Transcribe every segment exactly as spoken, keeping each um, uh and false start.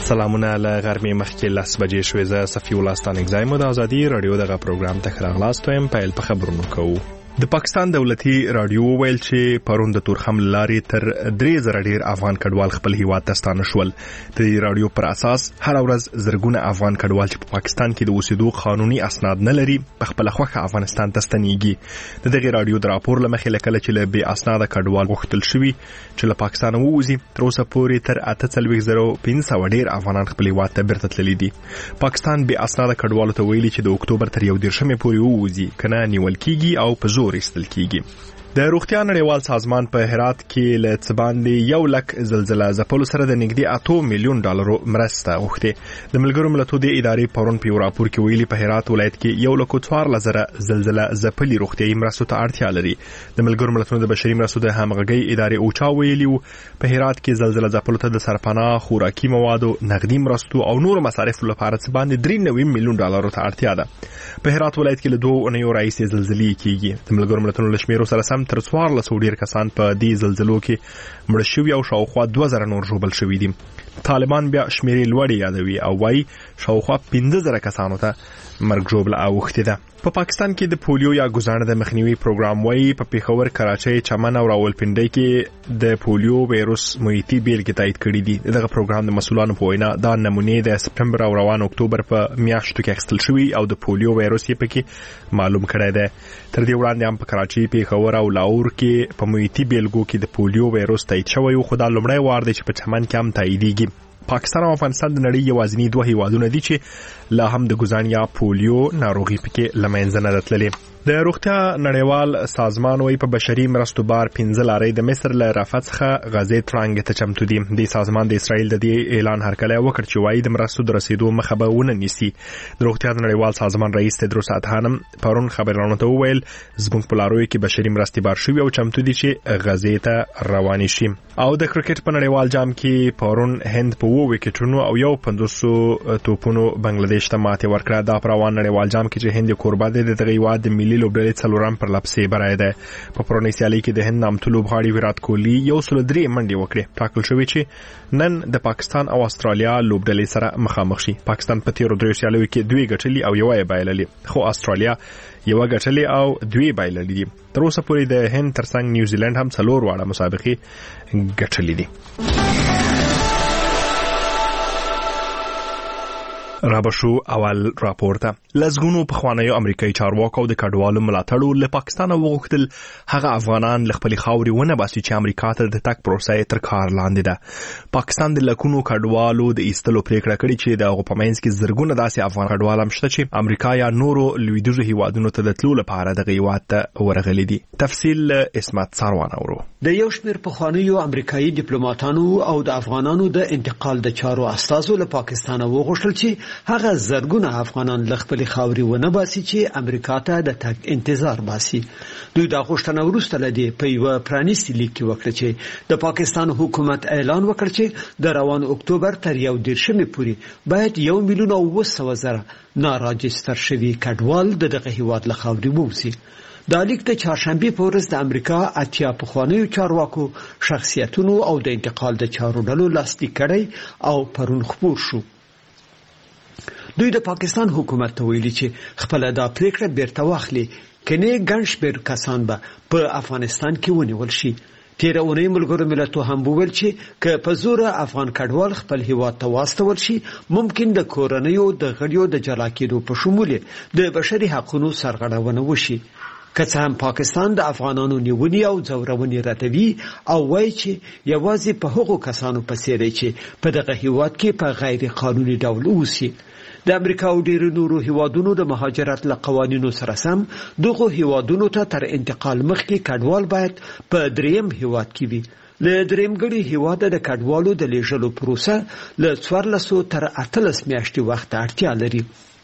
سلامونه له غرمې مخکې لس بجې شوې. زه صفي الله ستانکزی مو د ازادي رادیو دغه پروګرام ته ښه راغلاست یم. پیل په خبرونو کوو. د پاکستان دولتي رادیو ویل چې پرون د تورخم لارې تر درې زره ډیر افغان کډوال خپل هیواد ته ستانه شول. د رادیو پر اساس هر ورځ زرګونه افغان کډوال چې په پاکستان کې د اوسېدو قانوني اسناد نه لري په خپل خوښه افغانستان ته ستنېږي. د دغه رادیو د راپور لمخې لکه چې له بې اسناده کډوال غوښتل شوي چې له پاکستان ووځي، تر اوسه پورې تر اته څلوېښت زره پنځه سوه ډیر افغانان خپل هیواد ته بیرته تللي دي. پاکستان بې اسناده کډوالو ته ویلي چې د اکتوبر تر یو دېرشمې پورې ووځي، کنه نیول کیږي او په زور ایستل کیږي. د روغتیا نړیوال سازمان په هرات کې له څه باندې یو لک زلزله ځپلو سره د نږدې اته میلیون ډالرو مرسته غوښتې. د ملګرو ملتونو د ادارې پرون په یو راپور کې ویلي په هرات ولایت کې یو لک څوارلس زره زلزله ځپلي روغتیایي مرستو ته اړتیا لري. د ملګرو ملتونو د بشري مرستو د همغږۍ ادارې اوچا ویلي وو په هرات کې زلزله ځپلو ته د سرپناه، خوراکي موادو، نقدي مرستو او نورو مصارفو لپاره څه باندې درې نوي میلیون ډالرو ته اړتیا ده. په هرات ولایت کې له دوه اونیو راهیسې زلزلې کیږي. د ملګرو ملتونو له شمیرو سره سم تر څوارلس ډیر کسان په دې زلزلو کې مړه شوي او شاوخوا دوه زره نور ژوبل شوي دي. طالبان بیا شمیرې لوړې یادوي او وایي شاوخوا پنځه زره کسانو ته مرګ ژوبله اوښتې ده. په پاکستان کې د پولیو یا ګزانه د مخنیوي پروګرام وایي په پیښور، کراچۍ، چمن او راولپنډۍ کې د پولیو وایروس محیطي بیلګې تایید کړي دي. دغه پروګرام د مسؤلانو په وینا دا نمونې د سپټمبر او روان اکتوبر په میاشتو کې اخیستل شوي او د پولیو وایروس یې پکې معلوم کړی دی. تر دې وړاندې هم په کراچۍ، پیښور او لاهور کې په محیطي بیلګو کې د پولیو وایروس تایید شوی و، خو دا لومړی وار دی چې په چمن کې هم تاییدېږي. پاکستان او افغانستان د نړۍ یوازینی دوه هیوادونه دي چې لا هم د ګزان یا پولیو ناروغي پکې له منځه نه ده تللې. د روغتیا نړیوال سازمان وايي په بشري مرستو بار پنځه لارې د مصر له رافت څخه غزې ترانګ ته چمتو دي. د سازمان د اسرائیل د دې اعلان هرکلی وکړ چې وايي د مرستو د رسیدو مخه به ونه نیسي. د روغتیا نړیوال سازمان رئیس تدروس ادحانم پرون خبرانو ته وویل زموږ په لاروي کې بشري مرستې بار شوي او چمتو دي چې غزې ته روانې شي. او د کرکټ په نړیوال جام کې پرون هند په اووه وکټونو او یو پنځوسو توپونو بنگلاديش ته ماتې ورکړه. دا په روان نړیوال جام کې چې هند کوربه دی د دغه هیواد د ملي لوبډلې څلورم پر لپسې بری دی. په پرونۍ سیالۍ کې د هند نامتو لوبغاړي ویرات کوهلي یو سل درې منډې وکړې. ټاکل شوی چې نن د پاکستان او استرالیا لوبډلې سره مخامخ شي. پاکستان په تیرو دریو سیالیو کې دوی ګټلي او یو یې بایللې، خو استرالیا یو ګټلې او دوی بایللې دي. تر اوسه پورې د هند ترڅنګ نیوزیلند هم څلور واړه مسابقې ګټلې دي. رابشو اول راپورته لزګونو په خوانیو امریکایي چارواکو د کډوالو ملاتړو له پاکستان وغوښتل هغه افغانان له خپل خاوري ونه باسي چې امریکا ته د تک پروسه تر کار لاندې ده. پاکستان د لکونو کډوالو د ایستلو پریکړه کړې چې د غوپمنس کې زرګونه داسې افغان کډوال هم شته چې امریکا یا نورو لویدیځو هیوادونو ته د تلو لپاره د هیواد ته ورغلي دي. تفصیل اسمت سروان اورو. د یو شمېر په خوانیو امریکایي ډیپلوماټانو او د افغانانو د انتقال د چارو استازو له پاکستان وغوښتل چې هغه زرګونه افغانان له خپل خاوري ونه باسي چې امریکا ته د تګ انتظار باسي. دوی دا غوښتنه وروسته لدی په یو پرانیستي لیک کې وکړه چې د پاکستان حکومت اعلان وکړ چې د روان اکتوبر تر یو دېرشمې پورې باید یو میلیون او اوه سوه زره ناراجستر شوي کډوال د دغه هیواد له خاوري ووځي. دا لیک د چهارشنبه په ورځ د امریکا اتیا پخوانیو چارواکو شخصیتونو او د انتقال د چارو ډلو لاسلیک کړی او پرون خپور شو. دوی د پاکستان حکومت ته ویلي چې خپل دا پریکړه بیرته واخلي کني ګڼ شمېر کسان به په افغانستان کې ونیول شي. تیر اونۍ ملګرو ملتونو هم وویل چې که په زور افغان کډوال خپل هیواد ته واستول شي ممکن د کورنیو د غړیو د جلا کېدو په شمول د بشري حقوقو سرغړونه وشي. که څه هم پاکستان د افغانانو نیونی او ځورونې ردوي او وایي چې یوازې په هغو کسانو پسې دی چې په دغه هیواد کې په غیر قانوني ډول اوسي. د امریکا او ډیرو نورو هیوادونو د مهاجرت له قوانینو سره سم دغه هیوادونو ته تر انتقال مخکې کډوال باید په دریم هیواد کې وي. له درېمګړي هیواد د کډوالو د لیږلو پروسه له څوارلسو تر اتلس میاشتې وخت اړتیا لري.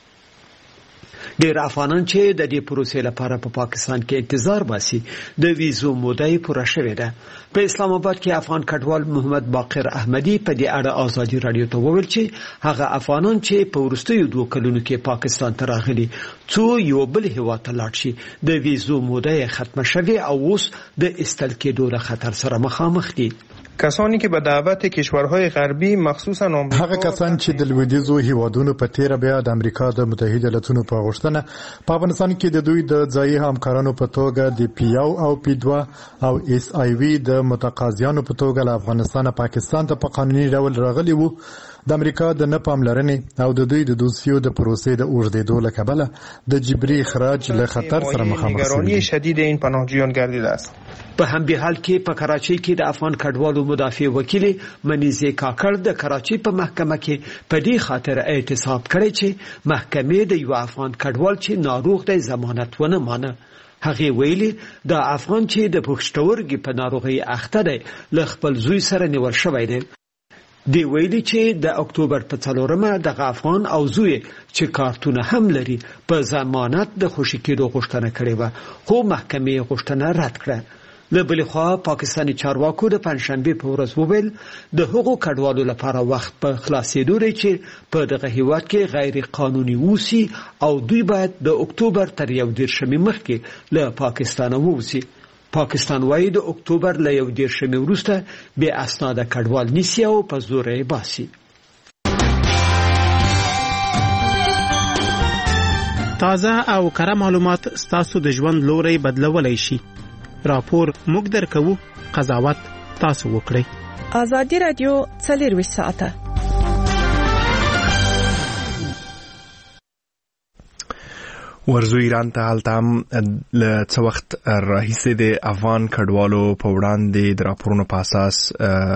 ډیر افغانان چې د دې پروسې لپاره په پاکستان کې انتظار باسي د ویزو موده یې پوره شوې ده. په اسلام آباد کې افغان کډوال محمد باقر احمدي په دې اړه ازادي رادیو ته وویل چې هغه افغانان چې په وروستیو دوه کلونو کې پاکستان ته راغلي څو یو بل هیواد ته لاړ شي د ویزو موده یې ختمه شوې او اوس د استل کېدو له خطر سره مخامخ دي. کسانی که به دعوت کشورهای غربی مخصوصا آمریکا هغه کسان چې د لویدیځو هیوادونو په تیر بیا د امریکا د متحده ایالاتونو په غوښتنه په افغانستان کې د دوی د ځایي همکارانو په توګه د پی یو او پی دوه او اس آی وی د متقاضیانو په توګه له افغانستان پاکستان ته په قانوني ډول راغلي وو د امریکا د نه پاملرنې او د دوی د دوسیو د پروسې د اوږدېدو له کبله د جبري اخراج له خطر سره مخامخ نگرانی شدید این پناهجویان گردیده است. په همدې حال کې په کراچۍ کې د افغان کډوالو مدافع وکیل منیزه کاکړ د کراچۍ په محکمه کې په دې خاطر اعتصاب کړی چې محکمې د یو افغان کډوال چې ناروغ دی ضمانت ونه مانه. هغه ویلي د افغان چې د پښتورګي په ناروغي اخته دی له خپل زوی سره نیول شوی دی. دی ویلي چې د اکتوبر په څلورمه د افغان او زوی چې کارتونه هم لري په ضمانت د خوشی کېدو غوښتنه کړې و خو محکمې غوښتنه رد کړه. له بلې خوا پاکستاني چارواکو د پنځشنبه په ورځ وویل د هغو کډوالو لپاره وخت په خلاصېدو دی چې په دغه هیواد کې غیر قانوني اوسي او دوی باید د اکتوبر تر یو دېرشمې مخکې له پاکستانه ووځي. پاکستان وايي د اکتوبر له یو دېرشمې وروسته بې اسناده کډوال نیسي او په زور یې باسي. تازه او کره معلومات ستاسو د ژوند لوري بدلولای شي. راپور موږ درکوو، قضاوت تاسو وکړئ. آزادي رادیو څلور ساعته ورزو ایران ته هلته هم له څه وخت راهیسې د افغان کډوالو په وړاندې د راپورونو په اساس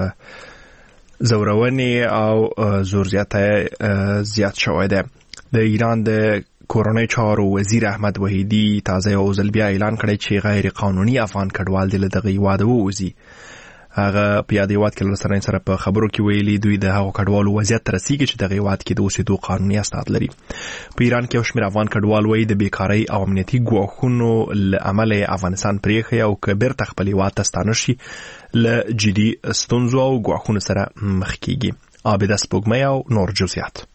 ځورونې او زور زیاتی زیات شوی دی. د ایران د کورنۍ چارو وزیر احمد وحیدی تازه یو ځل بیا اعلان کړی چې غیر قانوني افغان کډوال دې له دغه هیواده ووځي. هغه په یاد هیواد کې له رسنیو سره په خبرو کې ویلي دوی د هغو کډوالو وضعیت ته رسیږي چې دغه هیواد کې د اوسېدو قانوني اسناد لري. په ایران کې یو شمېر افغان کډوال وایي د بیکارۍ او امنیتي ګواښونو له امله افغانستان پرېښی او که بیرته خپل هیواد ته ستانه شي له جدي ستونزو او ګواښونو سره مخ کېږي. عابده سپوږمۍ او نور جزئیات.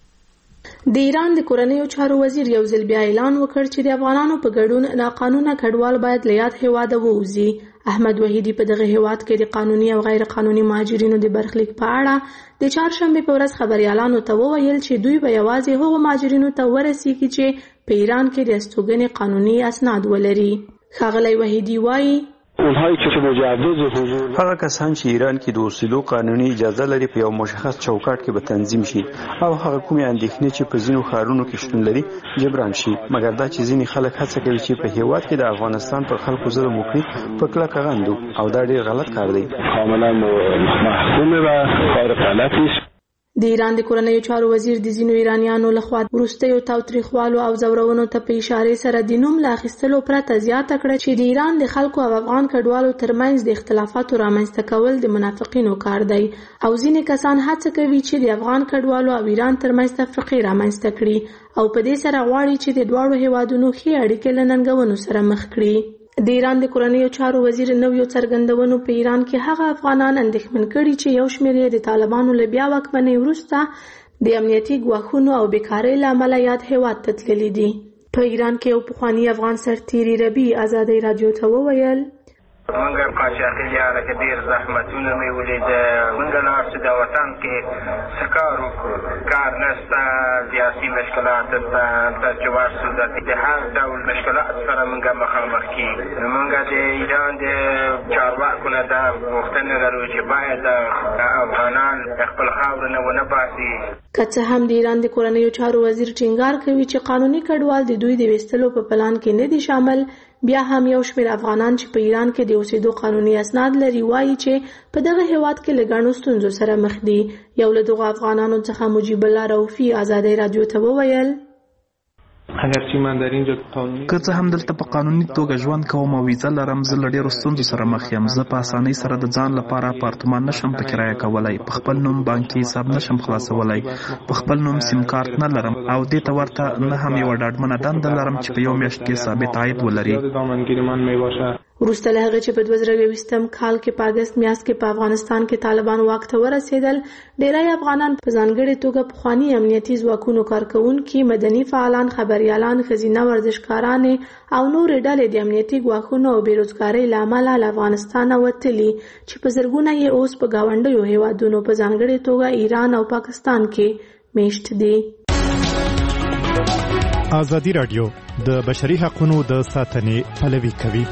د ایران د کورنیو چارو وزیر یو ځل بیا اعلان وکړ چې د افغانانو په ګډون ناقانونه کډوال باید له یاد هیواده ووځي. احمد وحیدی په دغه هیواد کې د قانوني او غیر قانوني مهاجرینو د برخلیک په اړه د چهارشنبه په ورځ خبريالانو ته وویل چې دوی به یوازې هغو مهاجرینو ته ورسیږي چې په ایران کې د استوګنې قانوني اسناد ولري. ښاغلی وحیدی وایي اونهایی که مجوز حضور هغه کسان چې ایران کې د اوسېدو قانوني اجازه لري په یو مشخص چوکاټ کې به تنظیم شي او هغه کومې اندېښنې چې په ځینو ښارونو کې شتون لري جبران شي. مګر دا چې ځینې خلک هڅه کوي چې په هیواد کې د افغانستان پر خلکو ظلم وکړي په کلکه غندو او دا ډېر غلط کار دی. کاملا محکومه و کار غلطی است. د ایران د کورنیو چارو وزیر د ځینو ایرانیانو لخوا وروستیو تاوتریخوالو او زورونو ته په اشاره سره د نوم له اخیستلو پرته زیاته کړه چې د ایران د خلکو او افغان کډوالو ترمنځ د اختلافاتو رامنځته کول د منافقینو کار دی او ځینې کسان هڅه کوي چې د افغان کډوالو او ایران ترمنځ تفرقه رامنځته کړي او په دې سره غواړي چې د دواړو هیوادونو ښې اړیکې له ننګونو سره مخ کړي. د ایران د کورنیو چارو وزیر نویو څرګندونو په ایران کې هغه افغانان اندېښمن کړي چې یو شمېر یې د طالبانو له بیا واکمنۍ وروسته د امنیتي ګواښونو او بیکارۍ له امله یاد هیواد ته تللي دي. په ایران کې یو پخواني افغان سرتیري ربیع ازادۍ راډیو ته وویل منګه قاچاقي یاره کې ډېر زحمتونه مې ولیده. منګه لاړ چې د وطن کې څه کار وکړو، کار نشته، سیاسي مشکلات شته، چې ورسو د هر ډول مشکلات سره منګه مخامخ کېږو. منګه د ایران د چارواکو نه دا غوښتنه لرو چې باید افغانان خپل خاوره نه ونه باسي. که څه هم د ایران د کورنیو چارو وزیر ټینګار کوي چې قانوني کډوال د دوی د ویستلو په پلان کې نه دي شامل، بیا هم یو شمېر افغانان چې په ایران کې د اوسېدو قانوني اسناد لري وایي چې په دغه هیواد کې له ګڼو ستونزو سره مخ دي. یو له دغو افغانانو څخه مجیب الله رؤفي ازادۍ راډیو ته وویل اگر چې من در اینجا قانوني که څه هم دلته په قانوني توګه ژوند کوم او ویزه لرم، زه له ډېرو ستونزو سره مخ یم. زه په اسانۍ سره د ځان لپاره اپارتمان نشم په کرایه کولی، په خپل نوم بانکي حساب نشم خلاصولی، په خپل نوم سیم کارت نه لرم او دې ته ورته نه هم یوه ډاډمنه دنده لرم چې په یو میاشت کې ثابت عاید ولري. وروسته له هغه چې په دوه زره یوویشتم کال کې په اگست میاشت کې په افغانستان کې طالبان واک ته ورسېدل، ډیری افغانان په ځانګړې توګه پخواني امنیتي ځواکونو کارکوونکي، مدني فعالان، خبریالان، ښځینه ورزشکارانې او نورې ډلې د امنیتي ګواښونو او بېروزګارۍ له امله له افغانستانه وتلي چې په زرګونه یې اوس په ګاونډیو هیوادونو په ځانګړې توګه ایران او پاکستان کې میشت دي. ازادي راډیو د بشري حقوقو د ساتنې پلوي کوي.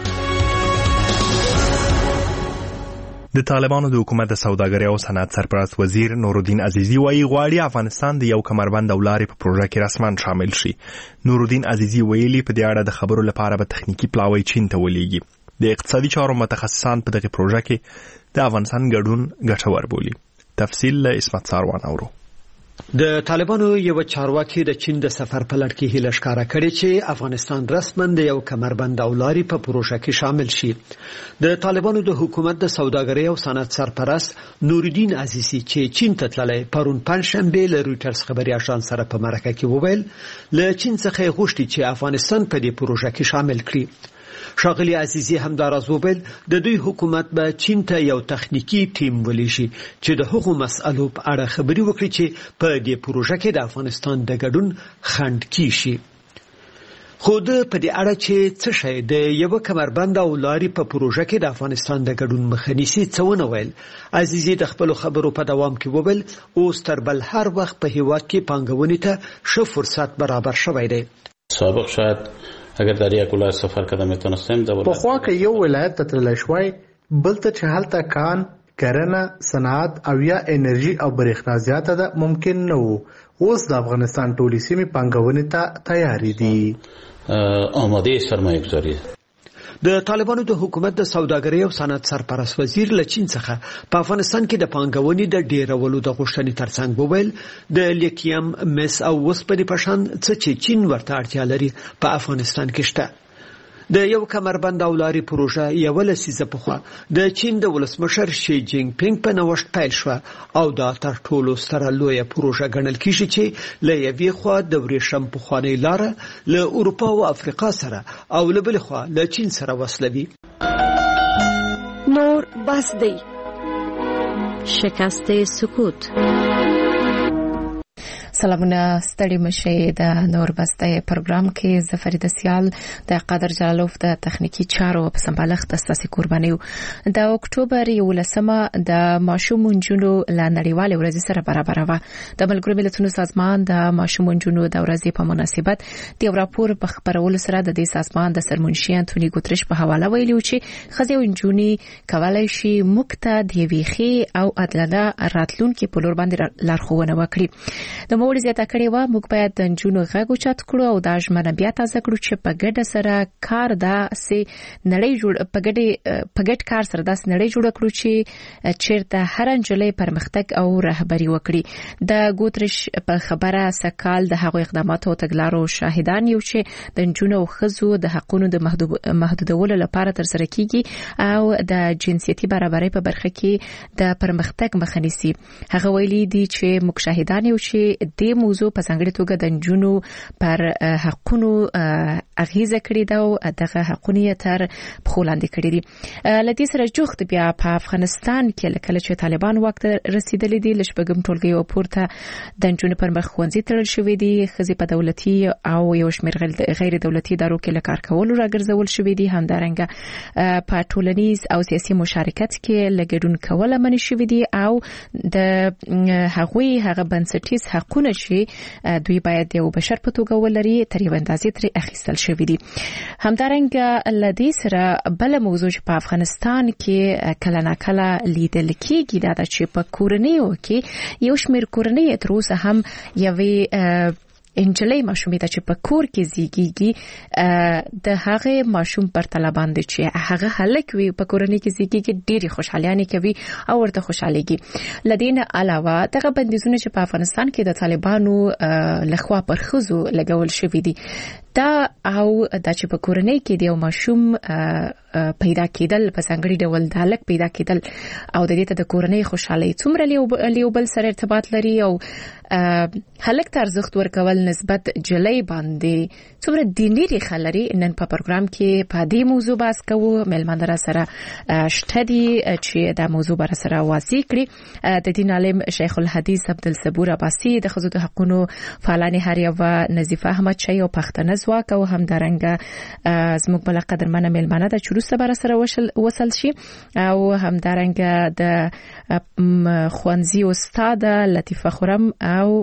د طالبانو د حکومت د سوداګرۍ او صنعت سرپرست وزیر نورالدین عزیزی وایي غواړي افغانستان د یو کمربند او لارې په پروژه کې رسماً شامل شي. نورالدین عزیزی ویلي په دې اړه د خبرو لپاره به تخنیکی پلاوی چین ته ولېږي. د اقتصادي چارو متخصصان په دغه پروژه کې د افغانستان ګډون ګټور بولي. تفصیل له اسمت ساروان اورو. د طالبانو یو چارواکي د چین د سفر په لړ کې هیله ښکاره کړې چې افغانستان رسماً د یو کمربند او لارې په پروژه کې شامل شي. د طالبانو د حکومت د سوداګرۍ او صنعت سرپرست نورالدین عزیزی چې چین ته تللی پرون پنځشنبه له رویټرز خبري اژانس سره په مرکه کې وویل له چین څخه غوښتي چې افغانستان په دې پروژه کې شامل کړي. ښاغلي عزیزی همداراز وویل د دوی حکومت به چین ته یو تخنیکی ټیم ولېږي چې د هغو مسألو په اړه خبري وکړي چې په دې پروژه کې د افغانستان د ګډون خنډ کیږي. خو د په دې اړه چې څه شی د یو کمربند او لارې په پروژه کې د افغانستان د ګډون مخه نیسي څه ونه ویل. عزیزی د خپل خبرو په دوام کې وویل اوس تر بل هر وخت په هیواد کې پانګونې ته ښه فرصت برابر شوی دی. سابق شاید اگر در یک ولایت سفر کردم میتونستم در په خوا کې یو ولایت ته تللی شوی، بل ته چې هلته کان، کرنه، صنعت او یا انرژي او برېښنا زیاته ده ممکن نه وو. اوس د افغانستان ټولې سیمې پانګونې ته تیارې دي. آماده سرمایه گذاری. د طالبانو د حکومت د سوداګرۍ او صنعت سرپرست وزیر له چین څخه په افغانستان کې د پانګونې د ډیرولو د غوښتنې ترڅنګ وویل د لیتیم، مس او وسپنې په شان څه چې چین ورته اړتیا لري په افغانستان کې شته. د یو کمربند او لارې پروژه یو لسیزه پخوا د چین د ولسمشر شي جینګ پینګ په نوښت پیل شو او دا تر ټولو ستره لویه پروژه ګڼل کیږي چې له یوې خوا د ورېښم پخوانۍ لاره له اروپا او افریقا سره او له بلې خوا له چین سره وصلوي. نور بس دی. شکست سکوت. سلامونه ستړي مشه د نور بسته پروګرام کې زفرید سیال د قادر جلالوف د تخنیکی چارو په سمبالښت اساسي قرباني د اکتوبر یولسمه د ماشوم جنونو ل نړیوال ورځ سره برابر و. د ملګرو ملتونو سازمان د ماشوم جنونو د ورځې په مناسبت د راپور په خبرولو سره د دې سازمان د سرمنشي انټونی ګوتریش په حواله ویلي چې خزي او جنونی کولای شي مکته د ویخي او عدالت راتلونکو په لور باندې لارښوونه وکړي. د موږ زیاته کړې و موږ باید د جنونو غږ اوچت کړو او د ژمنه بیا تازه کړو چې په ګډه سره کار دا سي نړۍ جوړ په ګډه په ګډ کار سره داس نړۍ جوړ کړو چې چیرته هر انجلې پرمختګ او رهبری وکړي. د ګوتریش په خبره سکال د هغو اقداماتو او تګلارو شاهدان یو چې د جنونو او خزو د حقونو د محدودولو لپاره تر سره کیږي او د جنسيتي برابرۍ په برخه کې د پرمختګ مخه نیسي. هغه ویلي دي چې موږ شاهدان یو چې د موضوع په څنګه توګه د جنونو پر حقونو اغیزه کړې ده او دغه حقونه تر بخولاندې کړې دي. لدې سره جوخت بیا په افغانستان کې لکه چې طالبان وخت رسیدلې دي لشبګم ټولګي او پورته د جنونو پر مخ خوندې ترل شوې دي. خزي په دولتي او یو شمېر غیر دولتي ادارو کې لکار کول راګرځول شوې دي. همدارنګه په ټولنیز او سیاسي مشارکت کې لګډون کول منې شوې دي او د هغوی هغه بنسټیز حقونه شي دوی باید یو بشر په توګه ولري تر یو اندازې تر اخیستل شوی دي. همدارنګه لدې سره بل موضوع په افغانستان کې کله ناکله لیدل کېږي دا چې په کورنیو کې یو شمېر کورنۍ تر اوسه هم یوې انجلۍ ماشومې ته چې په کور کې زیږیږي د هغه ماشوم پر طلبان دي چې هغه هلک وي په کورنۍ کې زیږیږي ډېری خوشحاليانه کوي او ورته خوشحاليږي. لدین علاوه دغه بندیزونه چې په افغانستان کې د طالبانو لخوا پر خزو لګول شوی دي دا او د چې په کورنۍ کې د یو ماشوم پیدا کېدل په څنګهړي ډول د هلک پیدا کېدل او د دې ته د کورنۍ خوشحالي څومره لیوبل سره ارتباط لري او هلک ته ارزښت ورکول نسبت جلۍ باندې څومره دیني ریښه لري. نن په پروګرام کې په دې موضوع بحث کوو. مېلمانه را سره شته دي چې دا موضوع بر سره واضح کړي. د دین عالم شیخ الحدیث عبدالصبور عباسی، د ښځو د حقوقو فعالانې هریوه نظیفه احمد شای او پښتنه ځواک او همدارنګه زموږ بل قدرمنه مېلمانه د چروسته بر سره وصل شي او همدارنګه د خوانزي استاد لطیفه خورم او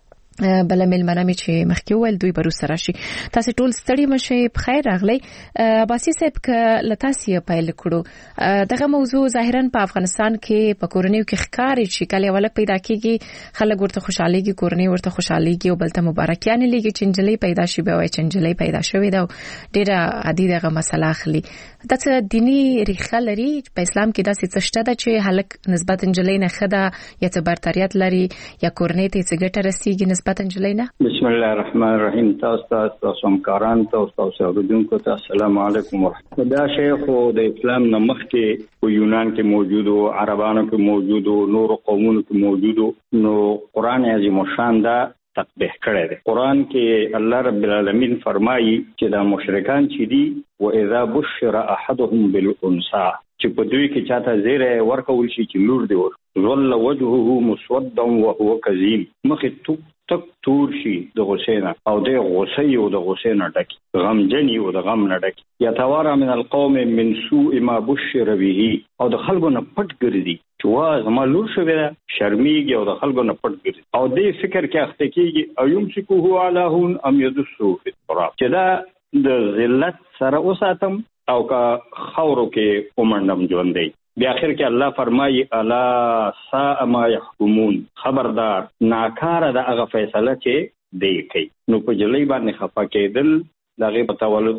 بل ملمنه می چې مخکې ول دوی برو سره شي. تاسو ټول ستړي مشه په خیر راغلی. باسي صاحب ک لتاسي پیل کړو دغه موضوع ظاهرا په افغانستان کې په کورنیو کې ښکاري چې کله ولک پیدا کیږي خلک ورته خوشحاليږي، کورنۍ ورته خوشحاليږي او بلته مبارکیان لګي چې انجلۍ پیدا شي به وای چې انجلۍ پیدا شوې ده. ډیره عادي دغه مسله اخلي. دا څه دینی ریښه لري په اسلام کې؟ دا څه شته ده چې هلک نسبت انجلۍ نه خدا یا څه برتریات لري یا کورنۍ ته څه ګټه رسیږي نسبت انجلۍ نه؟ بسم الله الرحمن الرحیم. تاسو تاسو همکاران تاسو اوریدونکو ته السلام علیکم ورحمت الله. دا شیخ د اسلام نه مخکې په یونان کې موجود او عربانو کې موجود او نور قومونو کې موجود. نو قران عظیم الشان دا تطبیق کړی دی. قران کې الله رب العالمین فرمایي چې دا مشرکان چې دي و اذا بشر احدهم بالانثى چې په دوی کې چاته زیره ورکول شي چې لور دی ور ظل وجهه مسودا وهو كظيم، مخې تو تک تور شي د غسینا او د غسی او د غسینا ډکی غمجنی او د غم نه ډکی. یتوارا من القوم من سوء ما بشر به او د خلکو نه پټ ګرځي چې وا زما لور شوې ده، شرمېږي او د خلکو نه پټ ګرځي او دې فکر کې اخته کېږي او يمسكه على هون ام يدسو في التراب چې دا د ذلت سره اوساتم او کا خورو کې کومندم ژوند دی. بیا اخر کې الله فرمایي الا ساء ما يحكمون، خبردار ناکاره د هغه فیصله چې دی کوي. نو په جلۍ باندې خفه کېدل دغه په تولد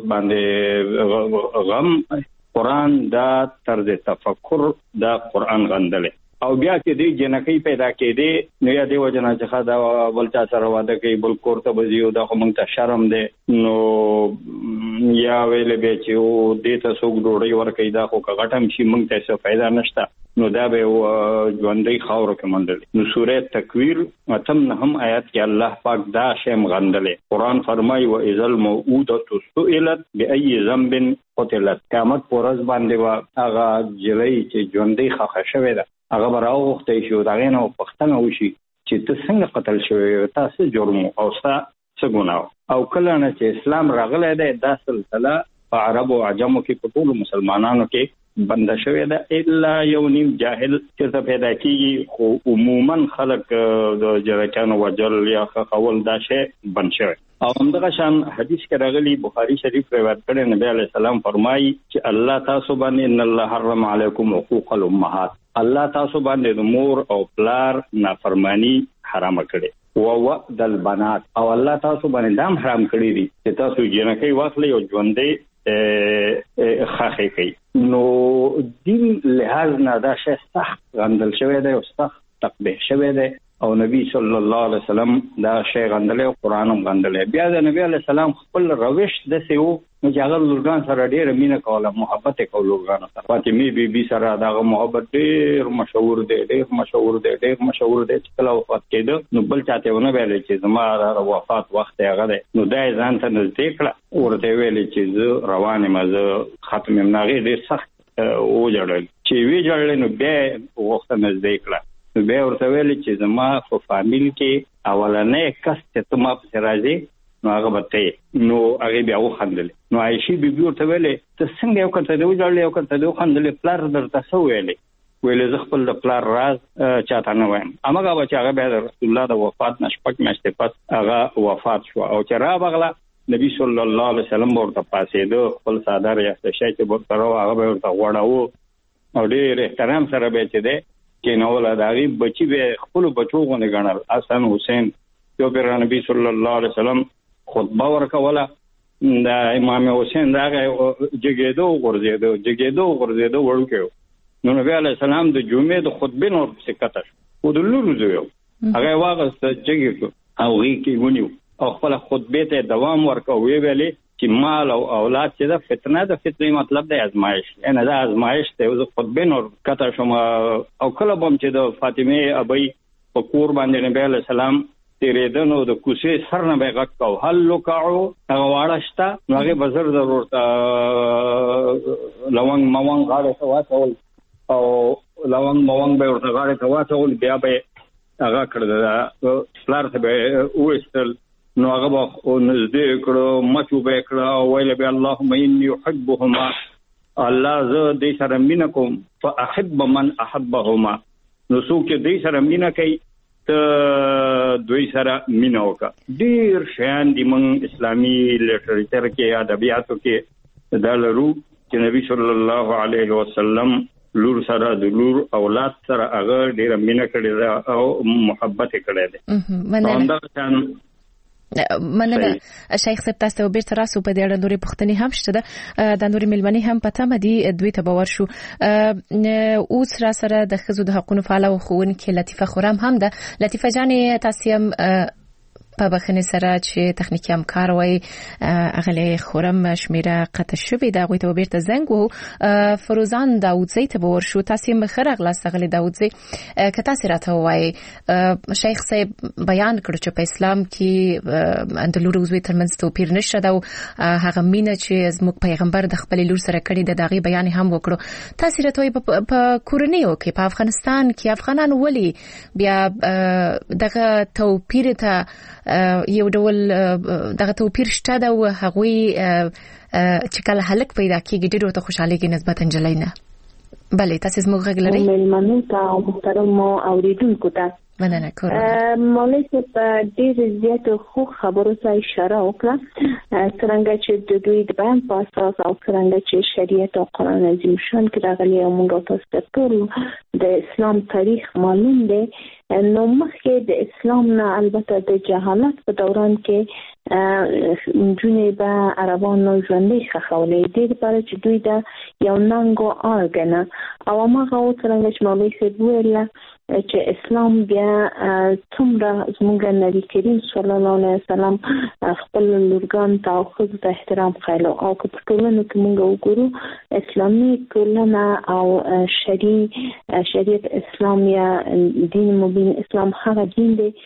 باندې غم قرآن دا طرز تفکر دا قرآن غندل او بیا کې دی جنکی پیدا کې دی نو یا دی وجنا چې دا بلچا سره واده کوي بل کوړه بزیو دا خو مونږ ته شرم دی. نو یا ویلې به چې او دې ته څوک ډوړی ورکړي دا خو کغټم شي مونږ ته څه فائدہ نشته. نو دا به ژوندۍ خاور کې منډل. نو سوره تکویر اتم نهم آیات کې الله پاک دا شیم غندلې. قرآن فرمایي و اذا الموءودة سئلت بأي ذنب قتلت، قیامت پرز باندې وا هغه جلۍ چې ژوندۍ خخه شوې ده هغه براوخته شو دا غینه پښتنه وشي چې ته څنګه قتل شوې، تاسو جرم او څه ګناه. او کله نه چې اسلام راغلی دی دا سلسله په عرب او عجمو کې په ټول مسلمانانو کې بند شوې ده الا یو نیم جاهل چې پیدا کیږي، خو عموما خلک د جرکانو وجل یا خول دا شی بند شوی. او همدغه شان حدیث کې راغلی بخاری شریف روایت کړي نبی علیہ السلام فرمایي چې الله تاسو باندې ان الله حرم علیکم حقوق الامهات، الله تاسو باندې د مور او پلار نافرمانی حرام کړي. او وعد البنات او الله تاسو باندې دام حرام کړی دي چې تاسو جنکی واخلي او ژوندې خاخې کوي. نو دین لحاظ نه دا شی سخت غندل شوی دی او سخت تقبیح شوی دی او نبی صلی الله علیه وسلم دا شی غندل او قرآن هم غندل. بیا د نبی علیه السلام خپل روش د سیو نو چې هغه لورګان سره ډېر مینه کوله، محبت یې کول لورګان سره. فاطمه بی بی سره دغه محبت ډېر مشهور دی ډېر مشهور دی ډېر مشهور دی چې کله وفات کېده نو بل چاته ونه ویل چې زما د وفات وخت هغه دی. نو دا ځان ته نږدې کړه ورته ویل چې زه روان یم زه ختم یم. هغې ډېر سخت وژړل چې وی جړل نو بیا وخت نږدې کړه. نو بیا ورته ویل چې زما په فامیل کې اولنې کس چې ته ما پسې راځې نو هغه به ته. نو هغې بیا وخندلې. نو عایشې بیبي ورته ویلې ته څنګه یو کته دې وژړلې یو کته دې وخندلې، پلار درته څه ویلې؟ ویلې زه خپل د پلار راز چاته نه وایم. هماغه به چې هغه بیا د رسول الله د وفات نه شپږ میاشتې پس هغه وفات شو او چې رابغله نبی صلی الله علیه وسلم ورته پاسېده خپل څادر یا څه شی چې ورته راو هغه به ورته غوړاوه او ډېر احترام سره به چې دی کېنول. د هغې بچي به خپلو بچو غوندې ګڼل. حسن حسین یو پیر نبی صلی الله علیه وسلم خطبه ورکوله د امام حسین د هغه جګېده وغورځېده جګېده وغورځېده وړوکی و. نو نبی علیه السلام د جمعې د خطبې نه ورپسې کته شو خو د لورو زوی و هغه یې واغسته جګې کړو او غېږ کې ونیو او خپله خطبې ته یې دوام ورکړ. ویې ویلې چې مال او اولاد چې د فتنه د فتنې مطلب د ازمایش یعنی د ازمایش ته زه خود به نور کته شم او کله بم چې د فاطمه ابي په کور باندې نبی عليه السلام تیرېدنو د کوسې سر نه به غټ کو هل لوکاو هغه واړشتا نو هغه بزر ضرورت لونګ موان غاړه سواتول او لونګ موان به ورته غاړه سواتول بیا به هغه کړل پلار ته به وېستل نو هغه به نزدې کړو مچو به کړو ویل به اللهم اني احبهما الله ز دې سره مینا کوم فاحب من احبهما نو څوک دې سره مینا کوي ته دوی سره مینا وکړه ډیر شیان د من اسلامي لټریچر کې ادبیاتو کې دا لرو چې نبی صلی الله علیه وسلم لور سره د لور اولاد سره هغه ډیر مینا کړی او محبت کړی دی مننه مننه شیخ صاحب تاسو به تر اوسه په دې اړه نورې پوښتنې هم شته ده د نورې ملمنې هم پته مدي دوی ته باور شو اوس را سره د خزو د حقوقو فعال او خوونکې لطیفه خورم هم ده لطیفه جان تاسو هم په بخنه سره چې تخنیکی همکار وای اغلی خورم شمیره قطع شوی دا غوي ته بیرته زنګ وو فروزان داوودزی ته باور شو تاسو مخر اغلاس اغلی داوودزی که تاسو راته وای شیخ صاحب بیان کړ چې په اسلام کې د لور وزوی ترمنځ توپیر نشته دا هغه مینه چې زموږ پیغمبر د خپل لور سره کړی د دغه بیان هم وکړو تاسو راته په کورنیو کې په افغانستان کې افغانان ولی بیا دغه توپیر ته یو ډول دغه توپیر شته دا هغوی چې کله هلک پیدا کیږي ډېر ورته خوشاله کې نسبتا جلای نه بله تاسو زموږ غږ لرئ مېلمنو ته او محترمو اوریدونکو ته مننه کوم مولوی صاحب ډېر زیات خو خبرو ته اشاره وکړه څنګه چې د دوی د بیان په اساس او څنګه چې شریعت او قرآن عظیم شان کې راغلي او موږ تاسو ټول د اسلام تاریخ معلوم دی نو مخکې د اسلام نه البته د جهالت په دوران کې جنې به عربانو ژوندۍ ښخولې دي لپاره چې دوی د یو ننګو آرګنه او هغه څنګه چې مولوی صاحب ویل چې اسلام بیا څومره زموږ نبی کریم صلی الله علیه وسلم خپل لورګان ته او خود ته احترام خایلو او په ټولنه کې موږ وګورو اسلامي ټولنه او شریعت شریعت اسلام یا دین مبین اسلام هغه دین دی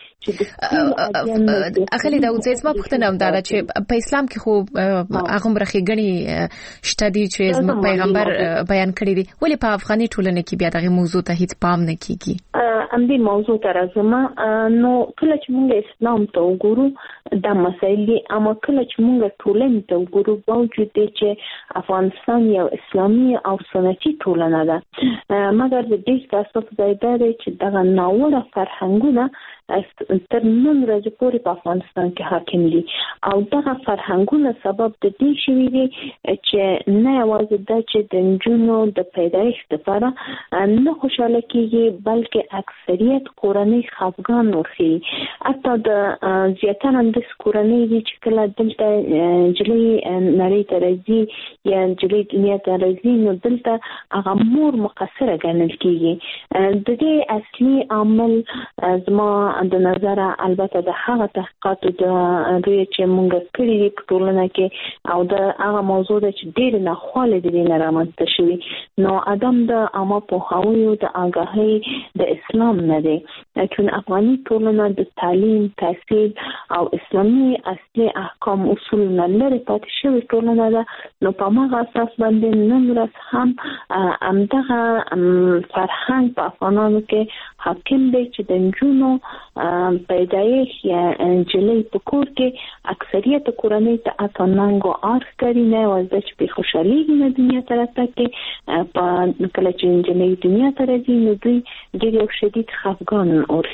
چې اخلي دا وځي ما پوښتنه هم دا چې په اسلام کې خو هغه مرخیګنی شته دي چې زموږ پیغمبر بیان کړی دي ولې په افغاني ټولنه کې بیا دغه موضوع ته هیڅ پام نه کیږي ام دې موضوع تر زما نو کله چې موږ اسلام ته وګورو دا مسایل دي اما کله چې موږ ټولنه ته وګورو باوجود چې افغانستان یو اسلامي او سنتي ټولنه ده مګر د دې تاسو ځای دی چې دغه ناوړه فرهنګونه تر نن ورځې پورې په افغانستان کې حاکم دي او دغه فرهنګونه سبب د دې شوي دي چې نه یوازې دا چې د نجونو د پیدایښت لپاره نه خوشاله کېږي بلکې اکثریت کورنۍ خفګان ورښیي حتی د زیاتره همداسې کورنۍ دي چې کله دلته نجلۍ نړۍ ته راځي یا نجلۍ دنیا ته راځي نو دلته هغه مور مقصره ګڼل کېږي د دې اصلي عامل زما د نظر البته د هغه تحقیقاتو د دوی چې مونږ کړی دي په ټولنه کې او د هغه موضوع د چې ډېر نه خواله دي نه رامنځته شوي نو ادم د عامه پوهاوی او د آگاهی د اسلام نه دی چې افغاني ټولنه د تعلیم تحصیل او اسلامي اصلي احکام اصول نه لري پاتې شوی ټولنه ده نو په هغه اساس باندې نن ورځ هم همدغه فرهنګ په افغانانو کې حاکم دی چې د نجونو پیدایښت یا نجلۍ په کور کې اکثریت کورنۍ ته اتننګو آرخ کوي نه وځي چې په خوشحالي نه دنیا ته راځي په کله چې نجلۍ دنیا ته راځي نو دوی ډېر شدید خفګان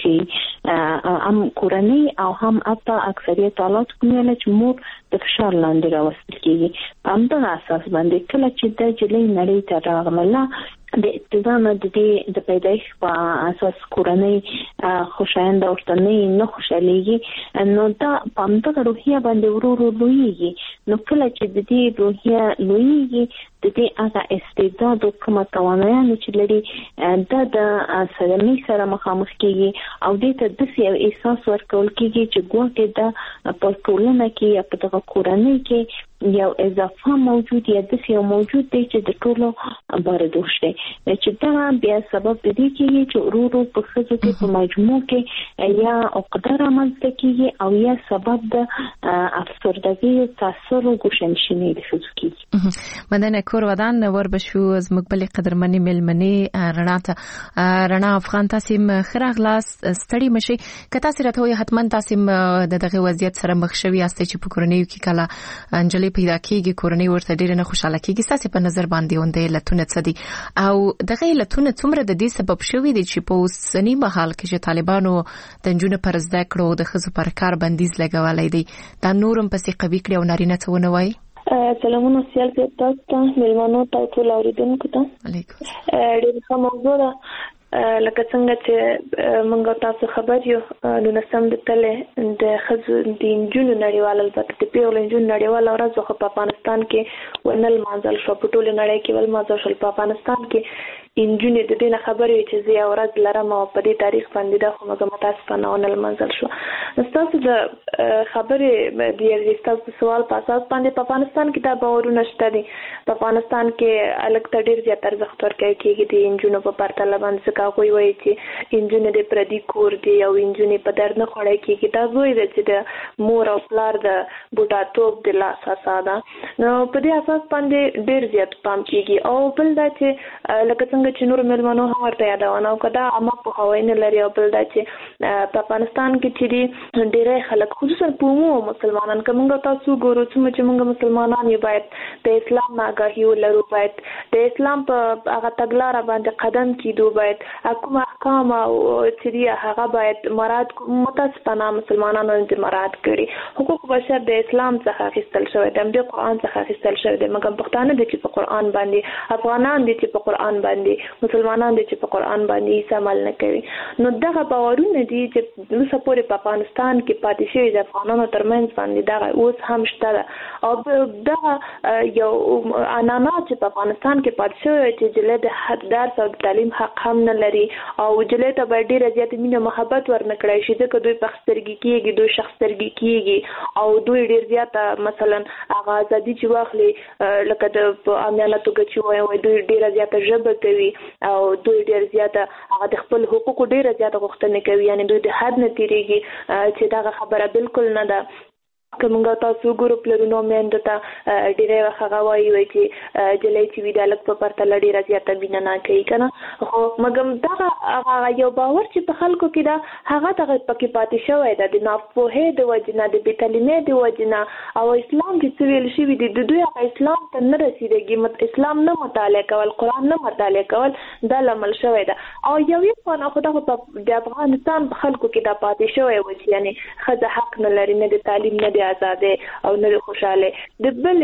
اورخي هم کورنۍ او هم اته اکثریت حالات کومه چې مور د فشار لاندې راوستل کیږي په همدغه اساس باندې کله چې د نجلۍ نړۍ ته راغله د ابتدانه د دې د پیدایښت په اساس کورنۍ خوشاینده ورته نه خوشاليږي نو دا په همدغه روحیه باندې ورو ورو لویږي نو کله چې د دې روحیه لویږي د دې هغه استعداد او کومه توانایي چې لري دا د صدمې سره مخامخ کیږي او دې ته د یو احساس ورکول کیږي چې ګوته د په ټولنه کې یا په دغه کورنۍ کې یو اضافه موجود یا د یو موجود دی چې د ټولو باردوش دی چې دا بیا سبب دی کیږي چې ورورو په خزو کې په مجموع کې یا عقده رامنځته کیږي او یا سبب د افسردګي او تاثیر او ګوشنشیني د خزو کیږي. مدنه کور ودان ور بشو از مقبل قدرمنی ملمنی رڼا ته رڼا افغان تاسو خراغ لاس ستړي مشي کته سره ته حتمان تاسو د دغه وضعیت سره مخ شوي است چې په کورنۍ کې کله انجلي پیدا کیږي کورنۍ ورته ډیر نه خوشاله کیږي تاسو په نظر باندې وندې لتونه څه دي او دغه لتونه څومره د دې سبب شوي دي چې په اوسنی مهال کې چې طالبانو د جنونو پر زده کړو د خزو پر کار بندیز لګولای دي دا نورم پسې قوي کړي او نارینه څه ونه وای. سلامونه سیال تاسو ته ملمنو ته ټول اوریدونکو ته علیکم ډیر ښه موضوع ده لکه څنګه چې موږ تاسو خبر یو د نسم د تله د خزو د انجونو نړیوال البته د پیغل انجون نړیوال ورځ په افغانستان کې ونل مازل شو په ټول نړۍ کې ول مازل شو په افغانستان کې انجونې د دې نه خبرې چې زه اورز لرم او په دې تاریخ باندې دا خو موږ متاسفانه ونل منزل شو. تاسو د خبرې د یوه تاسو سوال په اساس باندې په افغانستان کې دا باورونه شته دي. په افغانستان کې الګ تډیر زیات ارزښت ورکوي کېږي د انجونو په پرتله باندې څنګه کوئی وایي چې انجونې د پردي کور دی او انجونې په درد نه خوړای کېږي. دا وایي چې د مور او پلار د بوډاتوب د لاس اساده نو په دې اساس باندې ډیر زیات پام کېږي او بل دا چې لکه څنګه چې نور ملمنو هم ورته یادونه او کدا اما په هواینه لري او بل دا چې په افغانستان کې چې ډېر خلک خصوصا په مو مسلمانان کومه تاسو ګورو چې موږ مسلمانان یې باید د اسلام آگاهی ولرو باید د اسلام په هغه تګلارې باندې قدم کیدو باید کوم احکام او چې هغه باید مراد متاسفانه مسلمانانو د مراد کړي. حقوق بشر د اسلام څخه اخیستل شوی د قرآن څخه اخیستل شوی د مګم پښتانه د چې په قرآن باندې افغانان دي چې په قرآن باندې مسلمانان دي چې په قرآن باندې هیڅ عمل نه کوي. نو دغه باورونه دي چې نو سپورې په افغانستان کې پاتې شوی د افغانانو ترمنځ باندې دغه اوس هم شته او دغه یو انانا چې په افغانستان کې پاتې شوی چې جله د حد درس او تعلیم حق هم نه لري او جله ته باید ډیره زیاته مینه محبت ورنکړای شي ځکه دوی په سترګې کېږي دوی شخص سترګې کېږي او دوی ډیر زیاته مثلا هغه ازادي چې واخلي لکه د امیانه توګه چې وایي دوی ډیره زیاته ژبه کوي او دوی ډیر زیاته هغه د خپل حقوقو ډیره زیاته غوښتنه کوي یعنی دوی د حد نه تیریږي چې دا خبره بالکل نه ده. کومه تاسو ګورو پلرونو مېند ته ډیره هغه وایي وایي چې جلای چې ویډالک په پرتله ډیره زیاته بینه نه کوي کنه خو مګم دا هغه یو باور چې په خلکو کې دا هغه دغه پکې پاتې شوی دا د ناپوهه د وجنه د بیتلیمه د وجنه او اسلام چې سویل شي د دوی هغه اسلام ته نه رسیدګي مت اسلام نه مطالعه کول قرآن نه مطالعه کول دا لمل شوی دا او یو یو نه خو د افغانستان په خلکو کې دا پاتې شوی و چې یعنی خزه حق نه لري نه د تعلیم نه آزاده او نه خوشاله د بل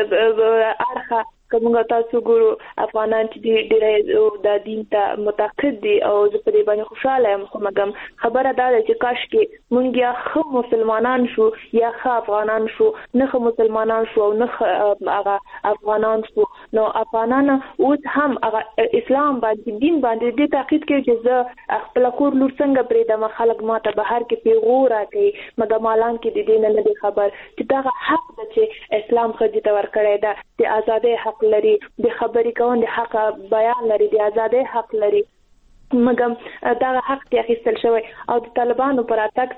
اړخه کومه تاسو ګورو افغانان چې ډېر د دین ته متعقد دي او زه په دې باندې خوشاله یم خو مګم خبره دا ده چې کاش کې مونږ یا خو مسلمانان شو یا خو افغانان شو نه خو مسلمانان شو او نه هغه افغانان شو نو افغانان اوس هم هغه اسلام باندې دین باندې دې تاکید کوي چې زه خپل کور لور څنګه پرې د خلک ماته بهر کې پیغور راکړي مګم مالان کې د دین نه دی خبر چې دا حق ده چې اسلام خو دې تور کړی ده د آزادۍ حق لري د خبرې کول د حق بیان لري د آزادۍ حق لري مګم دا حق ته اخیستل شوی او د طالبانو پر اتاک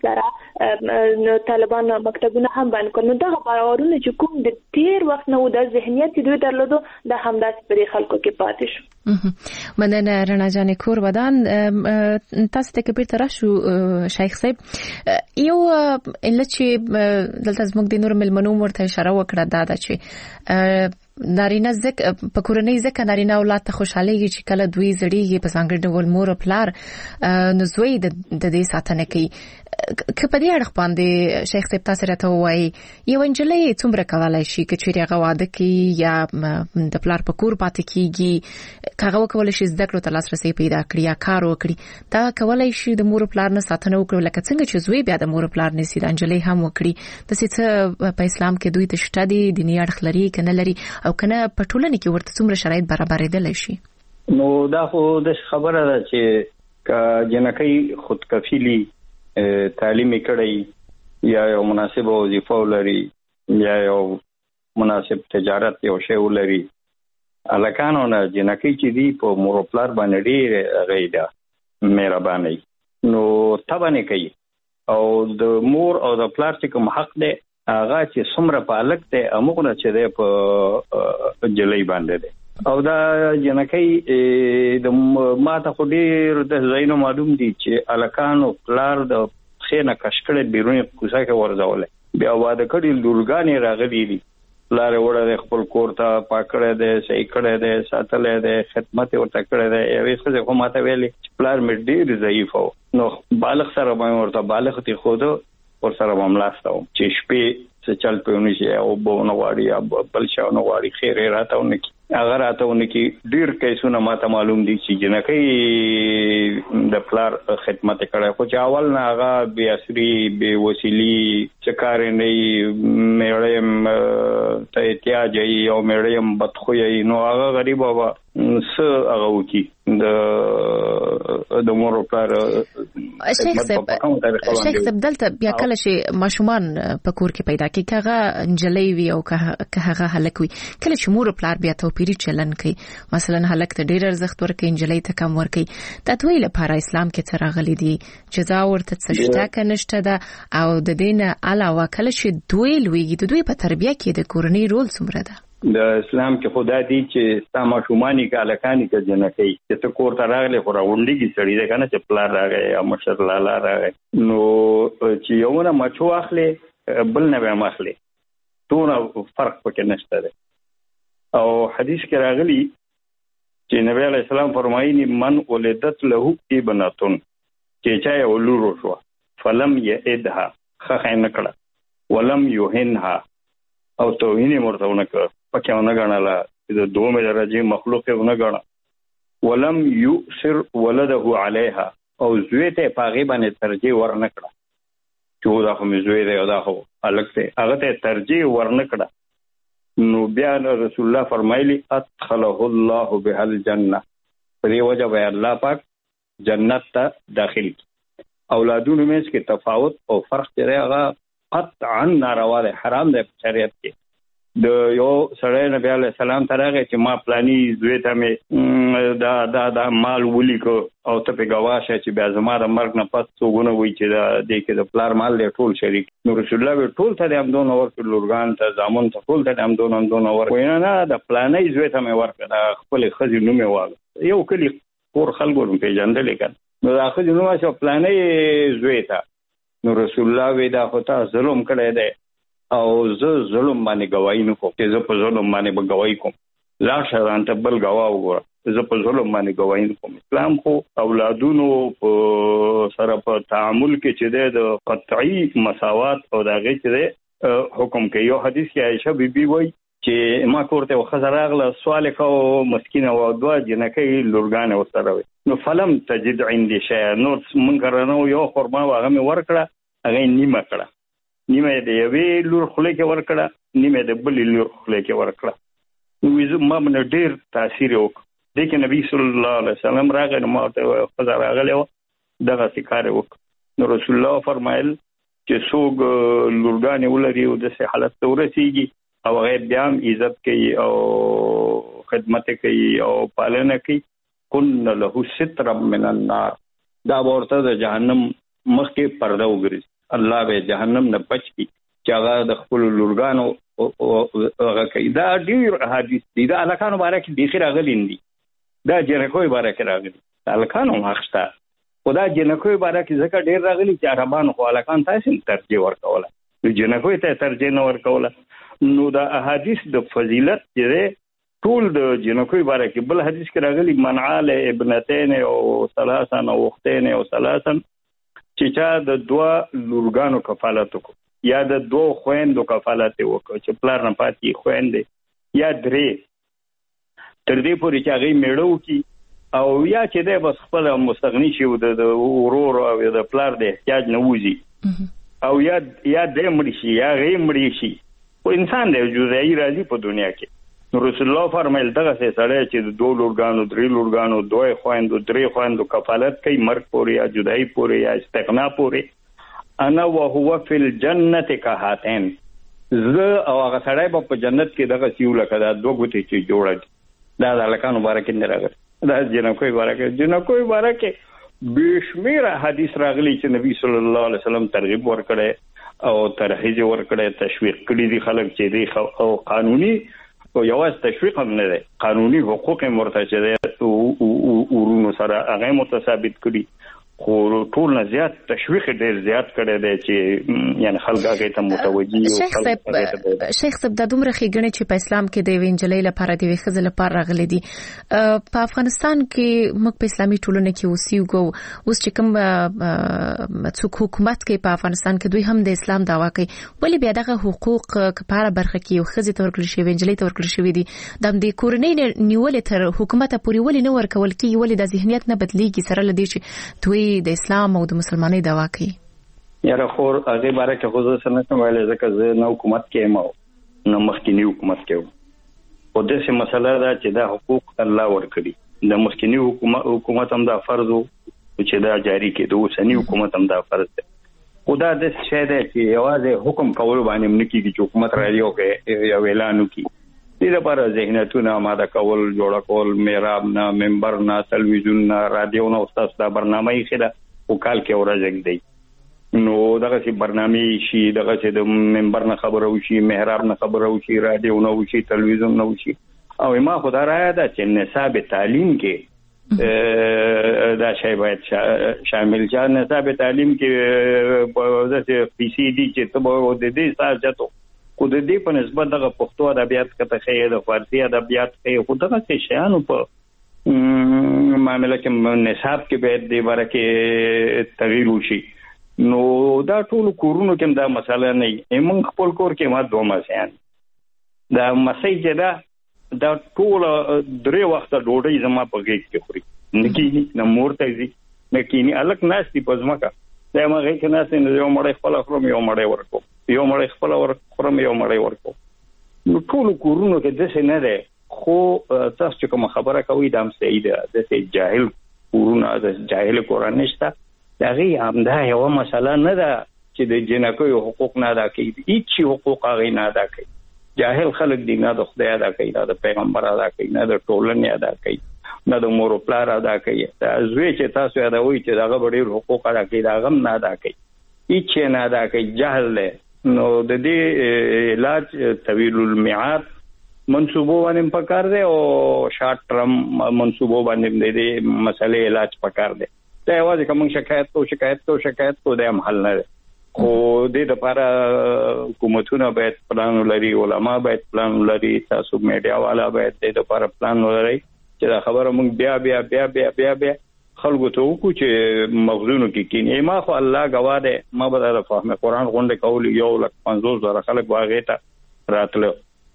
سره طالبان مکتبونه هم باندې کړو دا باورونه چې کوم د تیر وخت نه و د ذهنیت دوی درلودو د همداس پر خلکو کې پاتې شو. مننه رڼا جان کور ودان تاسو ته کبیر تر شو شیخ صاحب یو لچې دلته زموږ د نور ملمنو ورته اشاره وکړه دا ده چې نارینه زک په کورنۍ زک نارینه اولاد ته خوشاليږي چې کله دوی زړیږي په څنګه ډول مور او پلار نو زوی د دې ساتنه کوي که په دې اړه باندې شیخ صاحب تاسو راته وایي یو انجلۍ څومره کولای شي چې چیرې هغه واده کوي یا د پلار په کور پاتې کیږي هغه کولای شي زده کړو ته لاسرسي پیدا کړي یا کار وکړي دا کولای شي د مور او پلار نه ساتنه وکړي لکه څنګه چې زوی بیا د مور او پلار نه سي د انجلۍ هم وکړي د څه په اسلام کې دوی ته شته دي دیني اړخ لري کنه لري او کنه په ټولنه کې ورته څومره شرایط برابرېدل شي؟ نو دا خو د خبره ده چې ک جنکې خودکفیلی تعلیمي کړي یا یو مناسب وظیفه ولري یا یو مناسب تجارت یو شی ولري الکانو نه جنکې چې دی په مورپلار باندې ډېر غیدا مهرباني نو تبانه کوي او د مور او د پلار چې کوم حق دی هغه چې څومره په الګ ته امغه چې دی په جلې باندې دی او دا جنکې د ماته خو ډېر د زینو معلوم دي چې الکانو پلار د خینه کشکړې بیرونی کوڅه کې ورځول بیا واده کړي لورګانې راغلي دي لار وړه خپل کور ته پاکړه ده صحیح کړه ده ساتلې ده خدمت ورته کړه ده یوې څه خو ماته ویلې پلار مې ډېر ضعیف و نو بالغ سره باندې ورته بالغ تی خود ور سره مملاستاو چې شپې څه چل په ونی شي او بونه واړی بل شاو نو واړی خیر راتاونه کی اگر راتاونه کی ډېر کیسونه ماته معلوم دي چې جنکې د پلار خدمت کړه خو چې اول نه هغه بي اثري بي وسیلي چکار نه مېړم ته احتیاج یې او مېړم بدخوي نو هغه غریب بابا س هغه وکی د د مور پلار شیخ صاحب شیخ صاحب دلته بیا کله چې ماشومان په کور کې پیدا کی کغه انجلې وی او که هغه هلک وی کله چې مور پلار بیا توپیری چلن کوي مثلا هلک ته ډیر ارزښت ورکړي انجلې ته کم ورکړي د تویل لپاره اسلام کې څه راغلي دي جزا ورته څه شته کنيشته ده او د دین علاوه کله چې دوی لویږي د دوی په تربیه کې د کورنۍ رول څومره ده د اسلام کې خدا دی چې ستا ماشومانی کا الکانی کا جنکې چې ته کور ته راغلی خو راوندېږي سړی دی کنه چې پلار راغی او مشر لالا راغی نو چې یو نه مچو اخلي بل نه به مخلي ټول فرق پکې نشته دی او حدیث کې راغلی چې نبی علیہ السلام فرمایي من ولدت له ابنتون چې چا یو لور شو فلم یعدها خخین کړه ولم یهنها او توهین مرتونه کړ پکې ونه غناله د دوه درجه مخلوق ونه غنا ولم یؤثر ولده علیها او زویته پاغي باندې ترجیح ورنه کړه چې دا کوم زوی دی دا خو الګته هغه ته ترجیح ورنه کړه نو بیا رسول الله فرمایلی ادخله الله به الجنه پرې وجه به الله پاک جنت ته داخل اولادونو مېس کې تفاوت او فرق دی هغه قطعا ناروا ده حرام ده شریعت کې د یو سړی نبی علیہ السلام ترغه چې ما پلاني زوی ته مې دا دا دا مال ولیکو او ته په گواشه چې بیا زما د مرګ نه پس څوګونه وای چې دا د کې د پلار مال له ټول شریک نو رسول الله ټول ته هم دون اور لورغان ته زامن ته ټول ته هم دون دون اور وینا نه د پلاني زوی ته مې ورکړه خپل خزي نومه واغ یو کلی کور خلکو په پیژندل کړه نو دا خزي نومه چې پلاني زوی ته نو رسول الله ودا خو ته ظلم کړی دی او زه ظلم باندې گواہی نه کوم چې زه په ظلم باندې به گواہی کوم لا شران ته بل گواه وګوره زه په ظلم باندې گواہی نه کوم اسلام خو اولادونو په سره په تعامل کې چې د قطعی مساوات او دغه چې حکم کوي یو حدیث کې عائشہ بیبي وایي چې ما کوړته وخزراغله سوال کو مسکینه او دوا جنکې لورګان وسره وي نو فلم تجد عندي شيء نو منګرنو یو خرما واغه مې ورکړه هغه نیمه کړه نیمه د یوې لور خله کې ورکړه نیمه د بلې لور خله کې ورکړه نو زه ما من ډېر تاثیر وکړ د کې نبی صلی الله علیه وسلم راغی نو ما ته خزر راغله دغه ذکر وکړ نو رسول الله فرمایل چې څوک لورګان ولري او د صحت حالت ورسیږي او هغه بیا عزت کوي او خدمت کوي او پالنه کوي کن له ستر من النار دا ورته د جهنم مخکې پرده وګرځي الله به جهنم نه بچ کی چې هغه د خپل لورګانو هغه کوي دا ډیر حدیث دي دا الکانو بارک دي خیر غلین دي دا جنکوي بارک راغلي الکانو مخسته خدا جنکوي بارک ځکه ډیر راغلي چې عربان خو الکان تاسو ترجیح ورکوله جنکوي ته ترجیح نه ورکوله نو دا احادیث د فضیلت چې ټول د جنکوي بارک بل حدیث کې راغلي منعال ابنتين او ثلاثه او اختين او ثلاثه چې چا د دوا لورګانو کفالت وکړو یا د دوه خويندو کفالت وکړو چې پلار نه پاتې خويندې یا درې تر دې پورې چې هغه میړو کی او یا چې د بس خپل مستغنی شي د ورور او د پلار د احتیاج نه وځي او یا یا د مړي شي یا غي مړي شي او انسان د جزئی راځي په دنیا کې نو رسول الله فرمایل دغه سړی چې د دوه لورګانو درې لورګانو دوه خويندو درې خويندو کفالت کوي مرګ پورې یا جدای پورې یا استغنا پورې انا وهو فی الجنه کهاتین ز او هغه سړی په جنت کې دغه سیول کړه دوه ګوتې چې جوړه دا د لکانو مبارک نه راغلی دا جنکو مبارک جنکو مبارک بشمیره حدیث راغلی چې نبی صلی الله علیه وسلم ترغیب ورکړي او ترهیج ورکړي تشویق کړي دي خلک چې دی او قانوني او یوازې تشویق هم نه دی قانوني حقوق مرتجع دي او ورونو سره هغه متثابت کړي خو ټول نه زیات تشویق ډیر زیات کړي دی چې یعنی خلک هغه ته متوجي او شیخ صاحب شیخ صاحب د دومره خېګنې چې په اسلام کې د وینجلې لپاره د وخزه لپاره راغلي دي په افغانستان کې موږ په اسلامي ټولنه کې اوسېږو اوس چې کوم څوک حکومت کوي په افغانستان کې دوی هم د اسلام دعوا کوي ولی بیا دغه حقوق لپاره برخه کې یو خزه تورکل شي وینجلې تورکل شي دي د دې کورنۍ نیولې تر حکومت پورې ولی نه ورکول کی ولی د ذهنیت نه بدليږي سره لدی چې دوی د اسلام او د مسلمانۍ دعوا کوي یاره خور هغه باره کې خو زه څنګه سموالې ځکه زه نو حکومت کې ما نو مخکینی حکومت کې او د څه مسله دا چې دا حقوق الله ورکړي د مخکینی حکومت حکومت هم دا فرض او چې دا جاری کېدو اوسنی حکومت هم دا فرض دی خدا د څه دی چې یوازې حکم کول باندې منکې چې حکومت راځي او کې یو اعلان وکړي دې لپاره ذهنیتونه آماده کول جوړ کول میراب نه منبر نه تلویزیون نه رادیو نه اوساس دا برنامه یې خله او کال کې اورځګ دی نو دغه سي برنامه شي دغه سي د منبر نه خبرو شي محراب نه خبرو شي رادیو نه شي تلویزیون نه شي او ما خدای را ده چې نصاب تعلیم کې دا شی باید شامل شي نصاب تعلیم کې په داسې پی سی ډي چې ته به د دې ساجتو خو د دې په نسبت دغه پښتو ادبیات کته خې د فارسی ادبیات خې خو دغه څه شیانو په معاملې کې نصاب کې به د باره کې تغییر وشي نو دا ټول کورونو کې دا مسله نه ای موږ خپل کور کې ما دوه مسیان دا مسې چې دا دا ټول درې وخت ډوډۍ زما په کې کې خوري نکینی نه مورته زی نکینی الک ناشتي پزماکه دا ما غي کې ناشتي نه یو مړې خپل خورم یو مړې ورکو یو مړې خپل ورکوم یو مړې ورکو نو ټول کورونو کې د څه نه ده خو تاسو چې کوم خبره کوي دا هم صحیح ده د څه جاهل کورونه د جاهل قرآن نشته دا غي همدا یو مسله نه ده چې د جنکو حقوق نه ادا کوي هیڅ حقوق هغه نه ادا کوي جاهل خلک دي نه د خدای ادا کوي نه د پیغمبر ادا کوي نه د ټولنې ادا کوي نه د مور پلار ادا کوي دا زوی چې تاسو ادا وایي چې داغه ډېر حقوق ادا کوي دا غم نه ادا کوي هیڅ نه ادا کوي جهل له نو د دې علاج طویل المیعاد منصوبو باندې پکار دی او شارټ ټرم منصوبو باندې د مسلې علاج پکار دی دا یوازې کوم شکایت کو شکایت کو شکایت کو د حل نه خو د دې لپاره حکومتونه باید پلان لري علما باید پلان لري تاسو میډیا والا باید د دې لپاره پلان لري چې دا خبره موږ بیا بیا بیا بیا بیا بیا خلکو ته وکړو چې مغزونو کې کینې ما خو الله گواه دی ما به دا فهم قرآن غونډه کول یو لک پنځوس زره خلک واغې ته راتله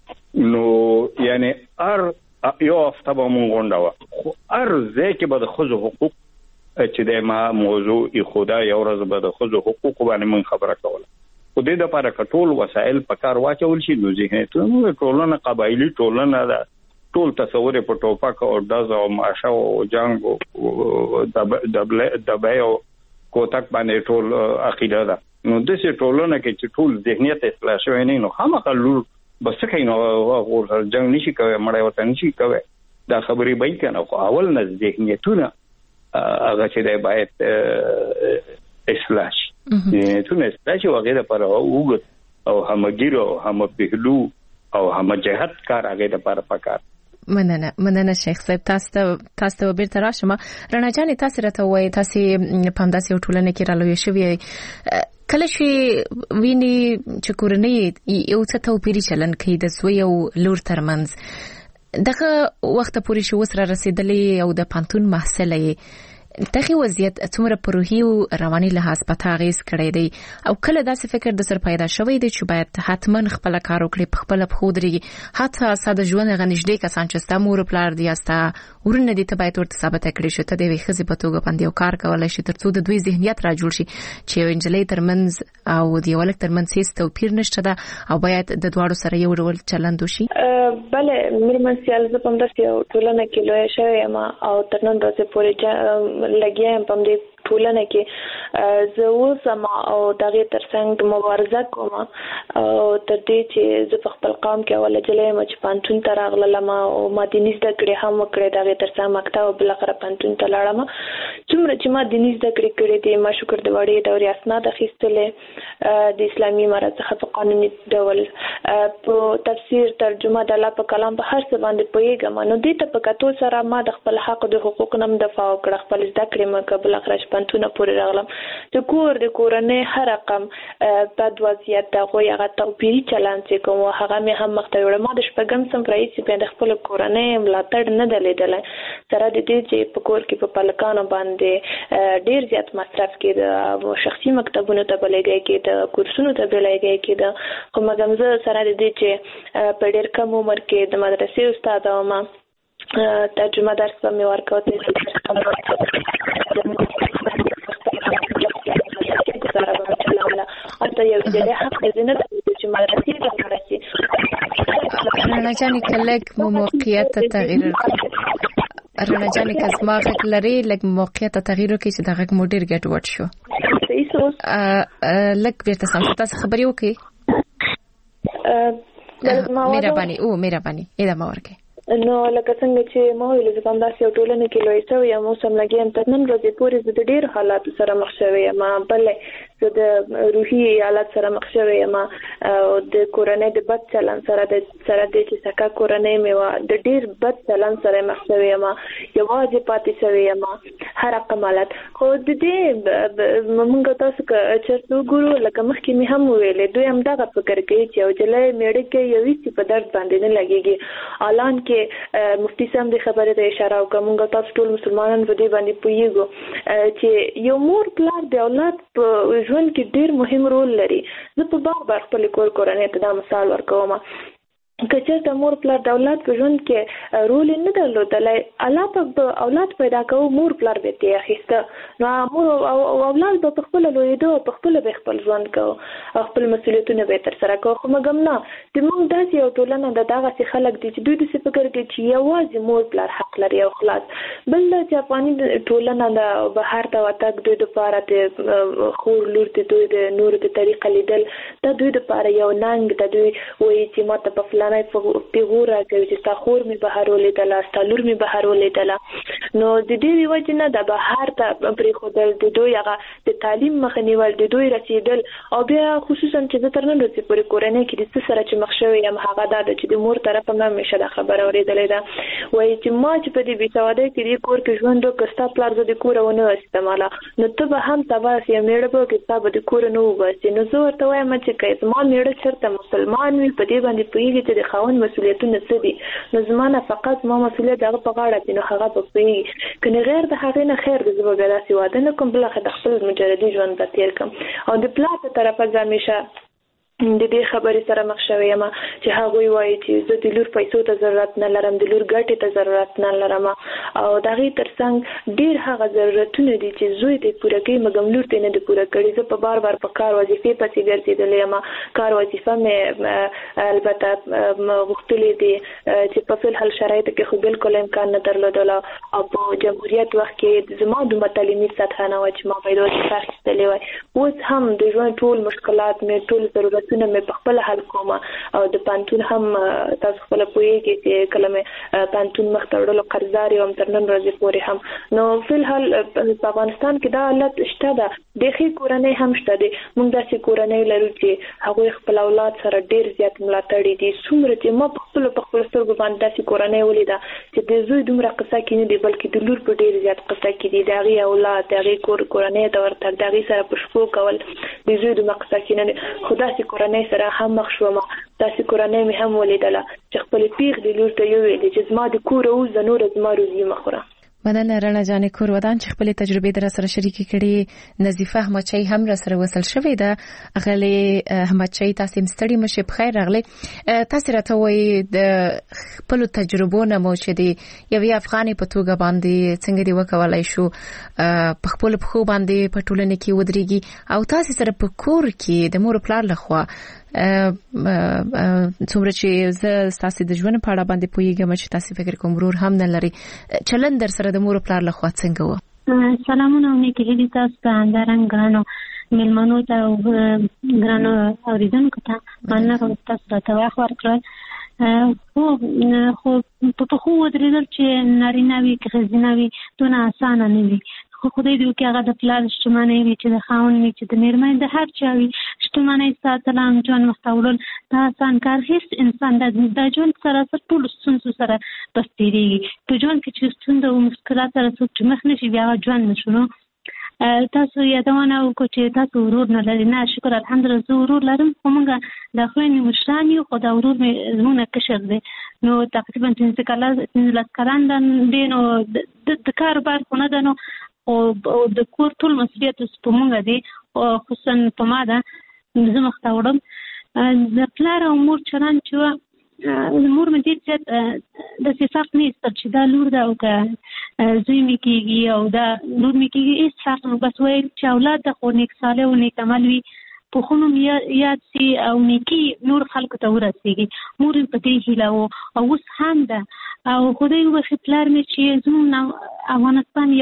نو یعنی هر یو هفته به مونږ غونډه وه خو هر ځای کې به د ښځو حقوق چې د ما موضوع خدا یو ورځ به د ښځو حقوقو باندې مونږ خبره کوله خو دې دپاره که ټول وسایل په کار واچول شي نو ذهنیتونه ټولنه قبایلي ټولنه ده ټول تصور په ټوپک او ډز او ماشه او جنگ او دبای او کوتک باندې ټول عقیده ده نو د څه ټولنه کې چې ټول ذهنیت اصلاح شوی نه نو خامخا لور بس کینو او جنگ نشي کوي مړی وطن نشي کوي دا خبرې به کنه خو اول نه ذهنیتونه هغه چې دی باید اصلاح شي ذهنیتونه اصلاح شي وغیره پر او او همګیر او هم پهلو او هم جهت کار هغه د پر پکار مننه مننه شیخ صاحب تاسو ته تاسو ته بیرته راشم رڼا جان تاسو راته وایي تاسو په همداسې ټولنه کې رالوي شوی کله چې ویني چې کورنۍ یو څه توپیري چلن کوي د زوی او لور ترمنځ دغه وخت پورې شو سره رسیدلې او د پانتون محصلې دغه وضعیت څومره په روحي او رواني لحاظ په تاغیز کړی دی او کله داسې فکر د سر پیدا شوی دی چې باید حتما خپل کار وکړي په خپل خو دري حتی ساده ژوند غنښدې کسان چې ستا مور پلار دی استا ورنه دي ته باید ورته ثابت کړی شو ته د وی خزي په توګه باندې یو کار کولای شي ترڅو د دوی ذهنیت را جوړ شي چې یو انجلۍ ترمنځ او د یو ولک ترمنځ هیڅ توپیر نشته ده او باید د دواړو سره یو ډول چلند وشي. بله میرمن سیال زه په داسې یو ټولنه کې لویه شوې یم او تر نن ورځې پورې لګیا یم په دې ټولنه کې. زه اوس او دغه ترڅنګ مبارزه کوم او تر دې چې زه په خپل قوم کې اوله جلې م چې پانتون ته راغلم او ما دیني زده کړې هم وکړې دغه ترڅنګ مکتب او بلاخره پانتون ته لاړم. څومره چې ما دیني زده کړې کړې دي ما شکر د وړې دورې اسناد اخیستلې د اسلامي امارت څخه په قانوني ډول په تفسیر ترجمه د الله په کلام په هر څه باندې پوهېږم. نو دې ته په کتو سره ما د خپل حق د حقوق نم دفاع وکړه خپل زده کړې مې قبل اخر پانتونه پورې راغلم. د کور د کورنۍ هر رقم بد وضعیت دغه هغه توپیري چلند چې کوم هغه مې هم مخته وړم. ما د شپږم صنف رئیس په د خپل کورنۍ ملاتړ نه دلیدل سره د دې چې په کور کې په پلکانو باندې ډیر زیات مصرف کېده شخصي مکتبونو ته بلګي کېده کورسونو ته بلګي کېده. خو مګم زه سره د دې چې په ډیر کم عمر کې د مدرسې استاد وم ترجمه درس په مې ورکوته اته یو د حق دینه چې مدرسې ته ورسي رڼا جانې کلک مو موقعیت تغییر رڼا جانې کزما غږ لري لږ موقعیت تغییر وکړي چې دغه مو ډیر ګډ وډ شو لږ بیرته سم تاسو خبري وکړي مهرباني او مهرباني ادامه ورکړئ. نو لکه څنګه چې ما ویل چې کوم داسې یو ټولنه کې لوی شوی یم اوس هم لګیم تر نن ورځې پورې زه د ډېر حالاتو سره مخ شوی یم بلې زه د روحي حالت سره مخ شوی یم او د کورنۍ د بد چلند سره د سره د چې سکه کورنۍ مې وه د ډېر بد چلند سره مخ شوی یم یوازې پاتې شوی یم هر رقم حالت. خو د دې موږ تاسو چېرته وګورو لکه مخکې مې هم وویلې دوی همدغه فکر کوي چې یو جلی میړه کې یو هېڅ په درد باندې نه لګېږي. الان کې مفتی صاحب د خبرې ته اشاره وکړه موږ تاسو ټول مسلمانان په دې باندې پوهیږو چې یو مور پلار د اولاد په ژوند کې ډېر مهم رول لري. زه په بار بار خپل کور کورنۍ ته دا مثال ورکوم که چېرته مور پلار د اولاد په ژوند کې رول نه درلودلی الله په اولاد پیدا کوو مور پلار به ترې اخیسته نو مور او اولاد به په خپله لویېده او په خپله به خپل ژوند کوو او خپل مسؤلیتونه به یې ترسره کوو. خو مګم نه زموږ داسې یو ټولنه د دغسې خلک دي چې دوی داسې فکر کوي چې یوازې مور پلار حق لري او خلاص. بل دا چې افغاني ټولنه د بهر ته وتګ دوی دپاره د خور لور د دوی د نورو د طریقه لیدل دا دوی دپاره یو ننګ ده. دوی وایي چې ما ته په فلانه پیغوره کوي چې ستا خور مې بهر ولیدله ستا لور مې بهر ولیدله نو د دې وجې نه د بهر ته پرېښودل د دوی هغه د تعلیم مخه نیول د دوی رسېدل او بیا خصوصا چې زه تر نن ورځې پورې کورنۍ کې د څه سره چې مخ شوې یم هغه دا ده چې د مور طرفه مې همیشه دا خبره اورېدلې ده وایي چې ما چې په دې بېسوادۍ کې دې کور کې ژوند وکړ ستا پلار زه د کوره ونه وستماله نو ته به هم سبا یې مېړه به وکړې ستا به د کوره نه وباسې. نو زه ورته وایم چې که زما مېړه چېرته مسلمان وي په دې باندې پوهېږي چې د خاوند مسؤلیتونه څه دي نو زما نه فقط ما مسؤلیت هغه په غاړه دي نو هغه به پوهېږي که نه غیر د هغې نه خیر دی زه به بیا داسې واده نه کوم بلاخره د خپل مجردي ژوند به تېر کړم. او د پلار په طرفه زه همیشه د دې خبرې سره مخ شوې یم چې هغوی وایي چې زه د لور پیسو ته ضرورت نه لرم د لور ګټې ته ضرورت نه لرم او د هغې تر څنګ ډېر هغه ضرورتونه دي چې زوی ته یې پوره کوي مګم لور ته یې نه دي پوره کړي. زه په بار بار په کار وظیفې پسې ګرځېدلې یم کار وظیفه مې البته غوښتلې دي چې په فلحال شرایطو کې خو بالکل امکان نه درلودله او په جمهوریت وخت کې زما دومره تعلیمي سطحه نه وه چې ما باید وظیفه اخیستلې وای. اوس هم د ژوند ټول مشکلات مې ټول ضرورت نه مې په خپل حل کوم او د پانتون هم تاسو خپل پوهیږئ چې کله مې پانتون مخ ته وړلو قرضدار یم تر نن ورځې پورې هم. نو فلحال په افغانستان کې دا حالت شته ده د ښې کورنۍ هم شته دی. موږ داسې کورنۍ لرو چې هغوی خپل اولاد سره ډېر زیات ملاتړي دي څومره چې ما په خپلو په خپلو سترګو باندې داسې کورنۍ ولیده چې د زوی دومره قصه کې نه دي بلکې د لور په ډېر زیات قصه کې دي د هغې اولاد د هغې کور کورنۍ ته ورتګ د هغې سره په شپو کول د زوی دومره قصه کې نه دي. خو داسې کورنۍ سره هم مخ شوم داسې کورنۍ مې هم ولیدله چې خپلې پیغلې لور ته یې وویلې چې زما د کوره ووځه نوره زما روزي مه خوره. مننه رڼا جانې کور ودان چې خپل تجربې در سره شریکې کړي. نظیفه احمدچی هم را سره وصل شوې ده. اغلی احمدچی تاسو مستړي مشه بخیر راغلی. تاسو راته وایي د خپل تجربو نه مو چې دی یو افغاني په توګه باندې څنګه دی وکولای شو په خپل په باندې په ټولنه کې ودرېږي او تاسو سره په کور کې د مور پلار لخوا څومره چې زه تاسو د ژوند په اړه باندې پوهیږم چې تاسو فکر کوم ورور هم نه لري چلند در سره د مور پلار لخوا څنګه و؟ سلامونه نیکی هدي تاسو ته اندران ګرانو ملمنو ته او ګرانو اوریدونکو ته مننه کوم تاسو ته واخ ورکړل. خو خو په خو ودرېدل چې نارینه وي که ښځینه وي دونه اسانه نه وي. خو خدای دې وکړي هغه د پلار شتمنۍ وي چې د خاوند وي چې د مېرمنې د هر چا وي شتمنۍ ساتل هم ژوند مخته وړل دا اسان کار هېڅ انسان دا ژوند سراسر ټولو ستونزو سره بس تېرېږي. په ژوند کې چې ستونزه او مشکلات سره څوک چې مخ نه شي بیا هغه ژوند نه شو. نو تاسو یادونه وکړو چې تاسو ورور نه لرئ. نه شکر الحمدلله زه ورور لرم خو موږ د خویندې مشران یو خو دا ورور مې زموږ نه کشر دی. نو تقریبا پنځه کاله پنځلس کلن دی. نو د کاروبار خو نه ده نو او د کور ټول مسؤلیت په موږ دی خصوصا په ما ده زه مخته وړم. د پلار او مور چلند چې مور مې ډېر زیات داسې فرق نه ایستل چې دا لور ده او که زوی مې کېږي او دا لور مې کېږي هېڅ فرق نه. بس ویل چې اولاد ده خو نیک صالح او نیک عمل وي په خونو مې یاد سي او نیکي نور خلکو ته ورسېږي. مور مې په دې هیله و او اوس هم ده او خدای وبخښي پلار مې چې زموږ افغانستان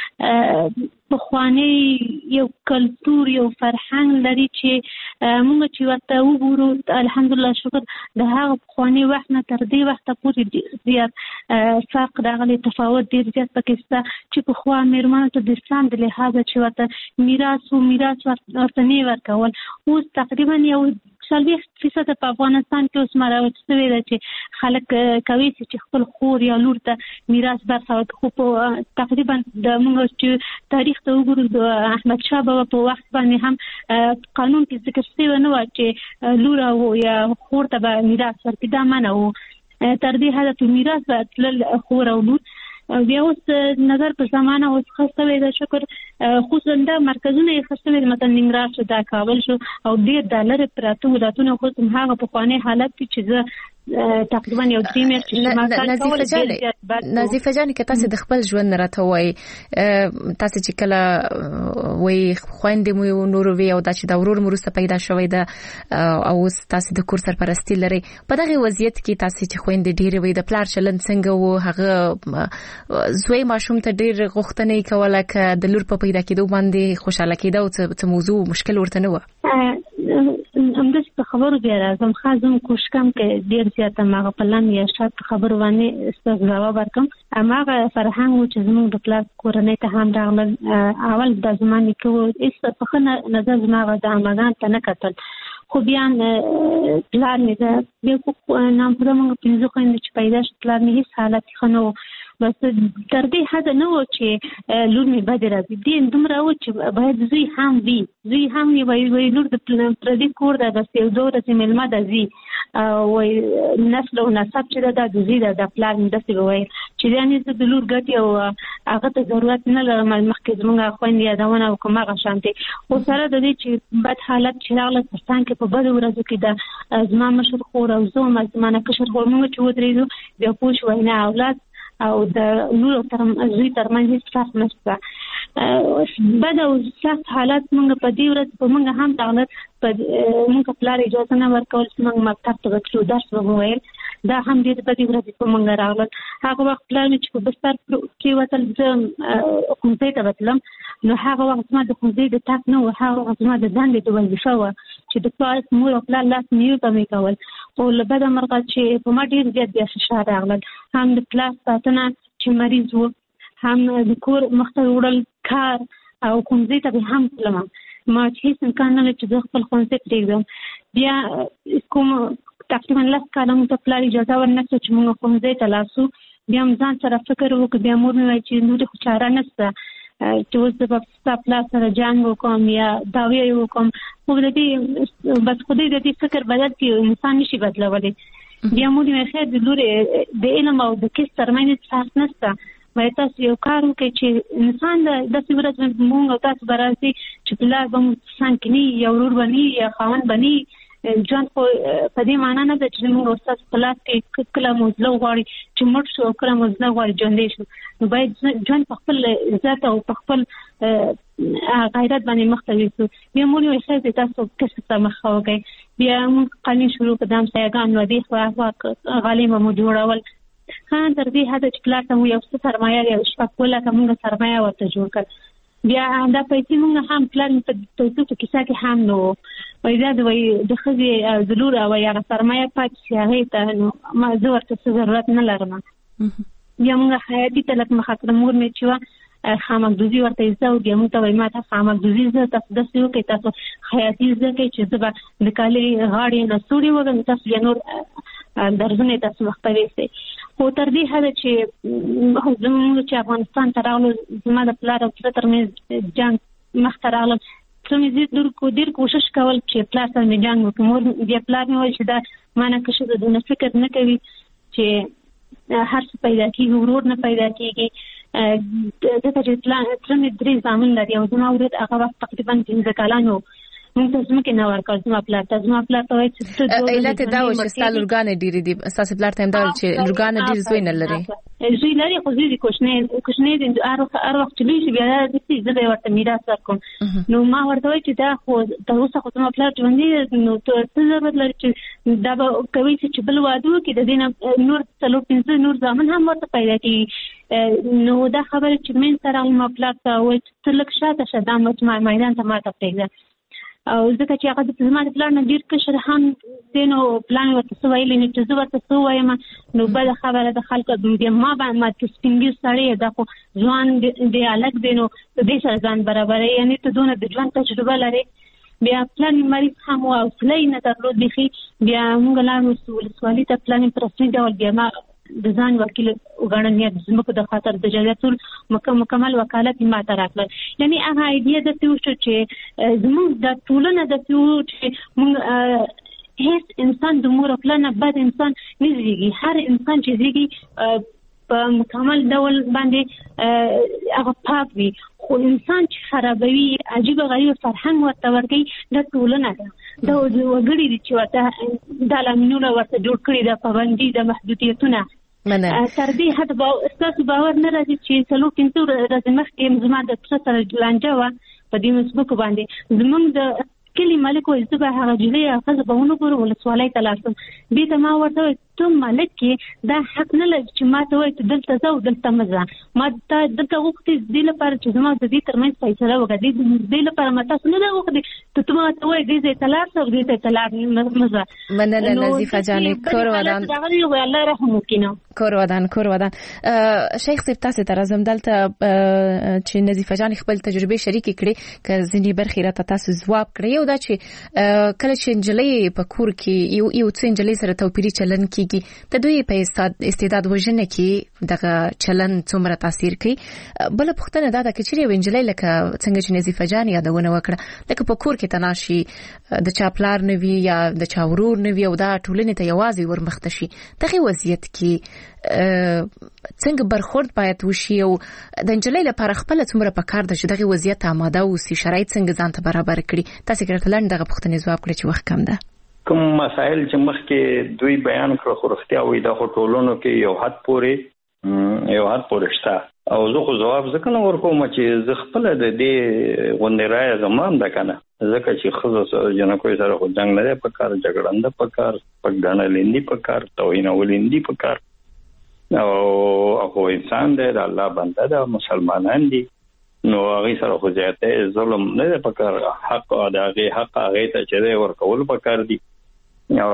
یو پخوانی یو کلتور یو فرهنګ لري چې موږ چې ورته وګورو الحمدلله شکر د هغه پخوانی وخت نه تر دې وخته پورې زیات فرق راغلی تفاوت ډېر زیات پکې شته چې پخوا مېرمنو ته د اسلام د لحاظه چې ورته میراث و میراث ورته نه ورکول اوس تقریبا یو څلوېښت فیصده په افغانستان کې اوس مراوت شوې ده چې خلک کوي چې خپل خور یا لور ته میراث برخه ورکړي. خو په تقریبا د موږ چې تاریخ ته وګورو د احمدشاه بابا په وخت باندې هم قانون کې ذکر شوی نه و چې لور او یا خور ته به میراث ورکړي. دا منع و. تر دې حده په میراث به تلل خور او لور. بیا اوس نظر په زمانه اوس خاصه وي د شکر خصوصا د مرکزونه یې خاصه وي مثلا ننګرهار شو دا کابل شو او ډېر د لرې پراته ولایتونه خو هغه پخوانی حالت کې چې زه تقریبا یو درې میاشتې چې ما کار کول ډېر نظیفه جان کې تاسو د خپل ژوند راته وایي تاسو چې کله وایي خويندې مو نور وی او دا چې د ورور مرسته پیدا شوې ده او اوس تاسو د کور سرپرستی لري په دغه وضعیت کې تاسو چې خويندې ډېر وي د پلار چلند څنګه وو هغه زوی ماشوم ته ډېر غوښتنې کوله ک د لور په پیدا کېدو باندې خوشاله کېده او څه موضوع مشکل ورته نه و همداسې په خبرو بیا راځم خاصم کوشش کوم کې ډېر زیاته ماغه پلان یا شاید خبرو باندې ستاسو جواب ورکم. اماغه فرهنګ و چې زموږ د پلار کورنۍ ته هم راغلل اول د زمانې کې هیڅ په ښه نظر زماغه د اماګان ته نه کتل خو بیا پلار مې ده بیا نام پوره موږ پنځه خویندې چې پیدا شو پلار مې هیڅ حالت ښه نه و بس تر دې حده نه و چې لور مې بدې راځي دې دومره و چې باید زوی هم وي زوی هم وي وایي لور د پردي کور ده بس یو دوه ورځې مېلمه ده ځي وایي نسل او نسب چې ده دا د زوی ده د پلار مې داسې به ویل چې یعنې زه د لور ګټې او هغه ته ضرورت نه لرم مخکې زموږ خویندې یادونه وکړم هغه شانتې خو سره د دې چې بد حالت چې راغله پاکستان کې په بدو ورځو کې ده زما مشر خور او زه هم زما نه کشر خور موږ چې ودرېدو بیا پوه شوی نه اولاد او د لور تر زوی ترمنځ هیڅ فرق نشته بد او سخت حالات موږ په دې ورځ په موږ هم راغله په موږ پلار اجازه نه ورکول چې موږ مکتب ته وتلو درس وویل دا هم دې په دې ورځ په موږ راغله هغه وخت پلار مې چې په بستر کې وتل زه ښوونځي ته وتلم نو هغه وخت زما د ښوونځي د تګ نه و هغه وخت زما د دندې د وظیفه وه چې د پلار مور او پلار لاس نیو ته مې کول خو له بده مرغه چې په ما ډېر زیات بیا فشار راغلل هم د پلار ساتنه چې مریض و هم د کور مخته وړل کار او ښوونځي ته به هم تلم ما چې هیڅ امکان نه لري چې زه خپل ښوونځي پرېږدم بیا کوم تقریبا لس کاله موږ ته پلار اجازه ورنه کړه چې موږ ښوونځي ته لاړ شو بیا هم ځان سره فکر وکړو بیا مور مې وایي چې نورې خو چاره نشته چې اوس زه به ستا پلار سره جنګ وکړم یا دعوې یې وکړم خو د دې بس خدای د دې فکر بدل کړي انسان نشي بدلولی بیا مور مې خیر د لورې د علم او د کسب ترمنځ فرق نشته وای تاسو یو کار وکړئ چې انسان د سیورت مونږ تاسو براسي چې بلار به څنګه کني یا ورور بني یا خاون بني ځان خو په دې معنی نه ده چې موږ استاد پلاس کې کله موزله غواړي چې مړ شو کله موزله غواړي ژوندې شو نو باید ځان په خپل عزت او په خپل غیرت باندې مختوي شو بیا موږ یو څه تاسو کسب ته مخ وکړي بیا موږ قانون شروع کړم سیاګان نو دې خو غالي مو جوړول خان تر دې حد چې پلاټ مو یو څه سرمایه یو شپه کوله کومه سرمایه ورته جوړ کړ بیا دا پیسې موږ هم پلان په پیسو کې کیسه کې هم نو وای دا د وای د خزي ضرور او یا سرمایه پات شي هغه ته نو ما زه ورته ضرورت نه لرم بیا موږ حیاتي تلک مخاطر مور مې چې خامګدوزي ورته ایستو بیا موږ ته وای ما ته خامګدوزي زه تاسو د سیو کې تاسو حیاتي زه کې چې زه به د کالي غاړي نه سوري وګم تاسو یې نور درځنه تاسو مختوي سي خو تر دې حد چې زموږ چې افغانستان ته راغلو زما د پلار او تر مې جنگ مخته راغلم څه مې ډېر کو ډېر کوشش کول چې پلار سره مې جنگ وکړم مور بیا پلار مې وایي چې دا مانه که ښځه دونه فکر نه کوي چې هر څه پیدا کېږي ورور نه پیدا کېږي ځکه چې پلار تر مې درې زامن لري او زما ورور هغه وخت تقریبا پنځه کلن و موږ ته زموږ نه ورکړ زما پلار ته زما پلار ته وایي چې ته علت دا و چې ستاسو لورګانې ډېرې دي ستاسو پلار ته هم دا چې لورګانې ډېر زوی نه لري زوی لري خو زوی کوشنې کوشنې د هر وخت چې لوی شي بیا د دې زه ورته میراث ورکوم نو ما ورته وایي چې دا خو تر اوسه خو زما پلار ژوندی نو ته څه ضرورت لري چې دا به کوي چې بل واده وکړي د دې نور څلور پنځه نور زامن هم ورته پیدا کړي نو دا خبره چې من سره ما پلار ته وایي چې لږ شاته شه دا مجمع میدان ته ما ته پرېږده او ځکه چې هغه د زما د پلان نه ډېر کشر هم دینو پلان ورته سوایلی نه چې زه ورته څه وایم نو بل خبره د خلکو د ما باندې ما چې سپینګي سړی دا خو ځوان دی الګ دینو د دې سره ځان برابرې یعنی ته دونه د ژوند تجربه لري بیا پلان مریض هم او فلای نه درلود بخي بیا موږ لا مسول سوالي ته پلان پر رسمي ډول بیا ما د ځان وکیل وګڼل زموږ د خاطر د جزاتول مکمل وکالت ما ته راکړل یعنی هغه ایډیا د څه وشو چې زموږ د ټولنه د څه چې موږ هیڅ انسان د مور خپل نه بد انسان نه زیږي هر انسان چې زیږي په مکمل ډول باندې هغه پاک وي خو انسان چې خرابوي عجیب غریب فرهنګ ورته ورګي د ټولنه ده دا وګړي دي چې ورته د لامینونه ورته جوړ کړی د پابندي د محدودیتونه تر دې حد به تاسو باور نه راځي چې څلور پنځه ورځې مخکې زما د څه سره لانجه و په دې مسبوق باندې زمونږ د کلی مالک وایي چې به هغه جلې هغه به ونه ګورو ولسوالۍ ته لاړ شم دې ته ما ورته ته مالک کې دا حق نه لري چې ما ته وایي چې دلته ځه او دلته مه ځه ما ته دلته غوښتې دې لپاره چې زما د دې ترمنځ فیصله وکړي دې لپاره ما تاسو نه دا غوښتې ته ته ما ته وایي دې ځای ته لاړ شه او دې ځای ته لاړ مه ځه مننه نظیفه جانې کور ودان الله رحم وکړي کور ودان کور ودان شیخ صاحب تاسو ته راځم دلته چې نظیفه جانې خپل تجربه شریک کړي که ځینې برخې راته تاسو ځواب کړی یو دا چې کله چې نجلۍ په کور کې یو یو څه نجلۍ سره توپیري چلن کیږي د دوی په استعداد وژنه کې دغه چلن څومره تاثیر کوي بل پختنه دا د کچري وینجلې لکه څنګه چې نظیفه جان یادونه وکړه لکه په کور کې تناشي د چا پلار نه وی یا د چا ورور نه وی او دا ټولنه ته یوازې ورمخته شي دغه وضعیت کې څنګه برخورد باید وشي او د نجلۍ لپاره خپل څومره په کار د دغه وضعیت آماده او سي شرایط څنګه ځان ته برابر کړي تاسو کې راتلل دغه پختنه جواب کړی چې وخت کم ده کوم مسائل چې مخکې دوی بیان کړو خو رښتیا وي دا ټولونو کې یو حد پورې یو حد پورې شته او زه خو جواب ځکه نه ورکوم چې زه خپل د دې غونډې رایه زمان ده کنه ځکه چې خزه جنکو سره خو جنگ نه په کار جګړنده په کار پګدانه لیندي په کار توهین ولندي په کار او هغه انسان دی الله بنده ده مسلمانان دي نو هغه سره خو ځته ظلم نه په کار حق او دغه حق هغه ته چې ورکول په کار دي او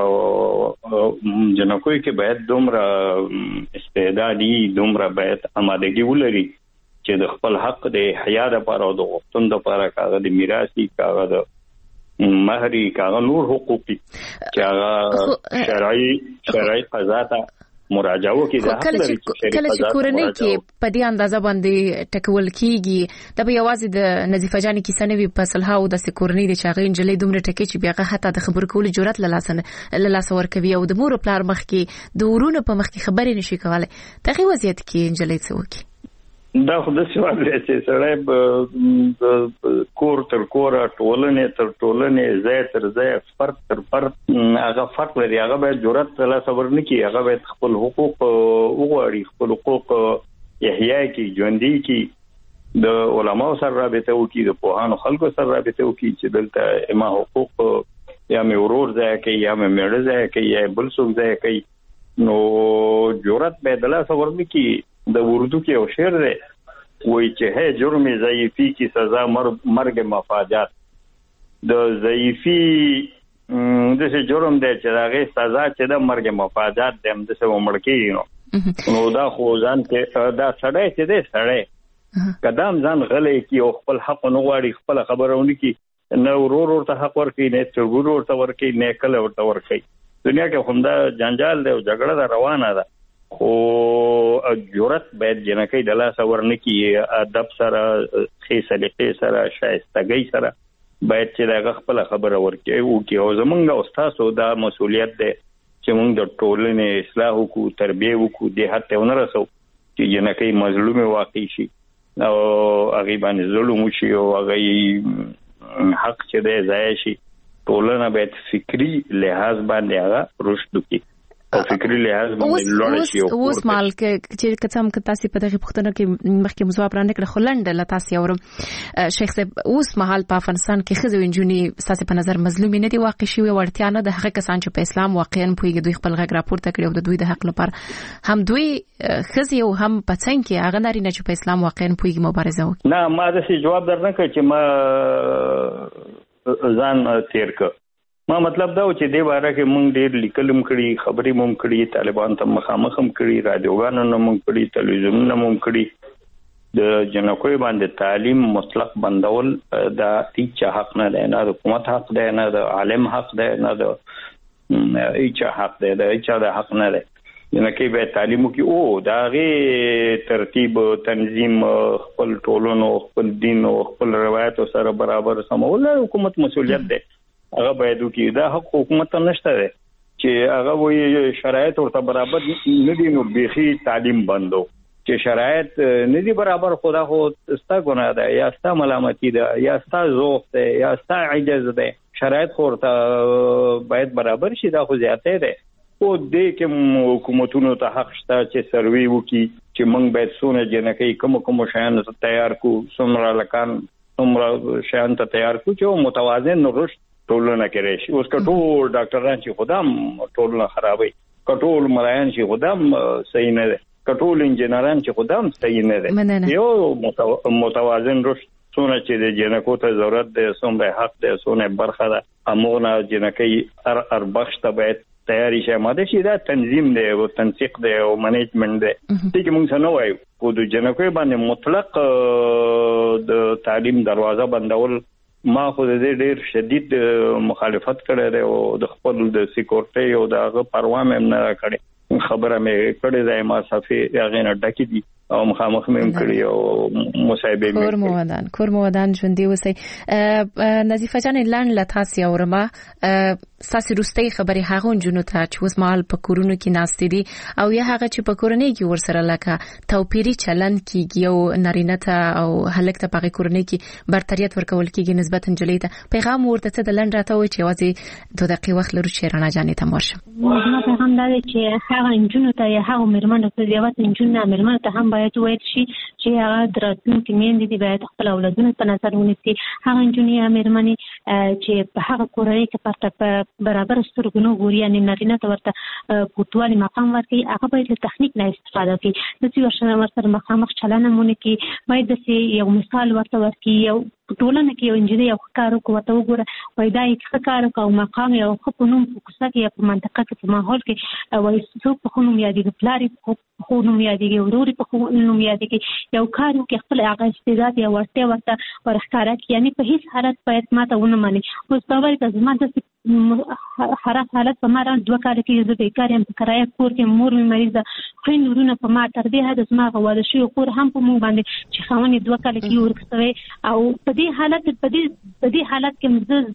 جنکوی کې باید دومره استعدادي دومره باید آمادګي ولري چې د خپل حق د حیا لپاره او د غوښتنې لپاره کاغه د میراثي کاغه د مهري کاغه نور حقوقي چې هغه شرعي شرعي قضا ته مراجعه وکړي دا کله چې کله چې کورنۍ کې په دې اندازه باندې ټکول کیږي دا به یوازې د نظیفه جان کیسه نه وي په صلح او د سکورنۍ د چاغې انجلې دومره ټکی چې بیا حتی د خبرو کولو جرأت لاسنه لاس ورکوي او د مور پلار مخ کې د ورونو په مخ کې خبرې نشي کولای دغه وضعیت کې انجلې څه وکړي دا خو د سوال دی چې سړی د کور تر کوره ټولنې تر ټولنې ځای تر ځای فرد تر فرد هغه فرق لري. هغه باید جرأت له صبر نه کوي. هغه باید خپل حقوق وغواړي، خپل حقوق احیا کی ژوندۍ کی، د علماو سره رابطه وکړي، د پوهانو خلکو سره رابطه وکړي چې دلته ما حقوق یا مې ورور ځای کوي یا مې میړه ځای کوي یا بل څوک ځای کوي. نو جرأت باید له صبر نه کوي. د اردو کې یو شعر دی وایي چې ہے جرم ضعیفی کی سزا مرگ مفاجات. د ضعیفی د څه جرم دی چې هغه سزا چې د مرګ مفاجات دی، هم د څه ومړ کیږي. نو نو دا خو ځان کې دا سړی چې دی سړی قدم ځان غلې کی او خپل حق نه غواړي، خپل خبرونه کی نه ورور ورته حق ورکړي، نه ترګور ورته ورکړي، نه کله ورته ورکړي. دنیا کې هم دا جنجال دی او جګړه دا روانه ده. خو جرأت باید جنکې د لاس ورنه کی، ادب سره، خې سلیقې سره، شایستګۍ سره باید چې دا خپل خبره ورکړي او کې او زمونږ استادو دا مسولیت دی چې موږ د ټولنې اصلاح وکړو، تربیه وکړو، د هڅه ونرسو چې جنکې مظلوم واقع شي او هغه باندې ظلم وشي او هغه حق چې دی ضایع شي. ټولنه باید فکری لحاظ باندې هغه رشد وکړي او فکری لحاظ باندې لوړ شي. اوس مال کې چې کڅم ک تاسو په دغه پښتنه کې مخکې مزواب را نکړه خلند له تاسو اورم شیخ صاحب، اوس مهال په افغانستان کې خزو انجونی تاسو په نظر مظلوم نه دي واقع شي ورتیا نه د هغه کسان چې په اسلام واقعا پویږي دوی خپل غږ راپورته کړي او د دوی د حق لپاره هم دوی خزي او هم پڅنګ کې هغه ناري نه چې په اسلام واقعا پویږي مبارزه وکړي. نه ما د څه جواب درنه کړ چې ما ځان تیر ک. ما مطلب دا و چې د باره کې مونږ ډېر لیکلم کړي، خبرې مونږ کړي، طالبان ته مخامخ هم کړي، رادیوګانو مونږ کړي، تلویزیونونو مونږ کړي. د جنکوي باندې تعلیم مطلق بندول دا هیڅ حق نه دی، نه د حکومت حق دی، نه د عالم حق دی، نه د هیڅ حق دی، د هیڅ د حق نه دی. جنکې به تعلیم وکړي او دا غي ترتیب تنظیم خپل ټولنو، خپل دین او خپل روایت سره برابر سمول حکومت مسولیت دی. هغه باید وکړي. دا حق حکومت ته نشته دی چې هغه وایي شرایط ورته برابر نه دي نو بيخي تعلیم بندو. چې شرایط نه دي برابر خدا خو ستا ګناه ده یا ستا ملامتي ده یا ستا ذوق ده یا ستا عجز ده. شرایط ورته باید برابر شي. دا خو زیاته ده. او دې کې حکومتونو ته حق شته چې سروي وکړي چې موږ باید څونه جنکې کوم کوم شیان تیار کو، څومره لکان څومره شیان ته تیار کو چې متوازن رشد ټولنه کې راشي. اوس کټول ډاکټران چې خدام ټولنه خرابوي، کټول ملایان چې خدام صحیح نه دي، کټول انجنیران چې خدام صحیح نه دي. یو متوازن رشد څونه چې د جنکو ته ضرورت دی، څومره حق دی، څونه برخه ده، امونه جنکې هر هر بخش ته باید تیاری شي. ماده شي دا تنظیم دی او تنسیق دی او منیجمنت دی. چې موږ څنګه وایو کو د جنکو باندې مطلق د تعلیم دروازه بندول ما خو دې ډېر شدید مخالفت کړی دی او د خپل د سکیورټي او د هغه پروا مې نه کړی. خبره مې کړې ده ما صافي هغه نه ډکې دي او مخامخ مې کړی او مصاحبه مې کور مودان کور مودان ژوندې وسی. نظیفه جان لاند لتاسي اورما ساسي روستي خبري هغه جنو ته چې اوس مال په کورونو کې ناستې دي او یا هغه چې په کورنۍ کې ورسره لکه توپیری چلن کیږي او نارینه ته او هلک ته په کورنۍ کې برتریت ورکول کیږي نسبت انجلۍ ته. پیغام ورته ته د لاند راته وي چې وځي دوه دقیقې وخت لرو چې رانه جانې ته مرشم. نو پیغام دا دی چې هغه جنو ته یا هغه مرمنه ته دیوات جنو مرمنه ته هم باید وایي چې هغه دراتون کې مين دي باید خپل اولادونه په نظر ونیسي. هغه جنو یا مرمنه چې په هغه کورنۍ کې پرته برابر سترګونو ګوري یعنی نارینه ته ورته پورتوالي مقام ورکړي، هغه باید له تخنیک نه استفاده وکړي. د څه ورسره ورسره مخامخ چلنه مونږ کې باید د یو مثال ورته ورکړي. یو ټولنه کې یو انجینر یو کار کوي ته وګوره وای دا یو کار کوي مقام یو خپونوم په کوڅه کې په منطقه کې په ماحول کې وای څوک په خونوم یادېږي، پلاری په خونوم یادېږي، وروري په خونوم یادېږي. یو کار کې خپل هغه استعداد یا ورته ورته ورښکاره کوي، یعنی په هیڅ حالت باید ماته ونه مانی. اوس په وایي چې ما د حالت حالت په ماران دوه کال کې زه بیکار یم، په کرایه کور کې مور مې مریض ده، خو نورونه په ما تر دې حد زما غواړي شو کور هم په مو باندې چې خاوني دوه کال کې ورکسوي او په دې حالت په دې په دې حالت کې زه زما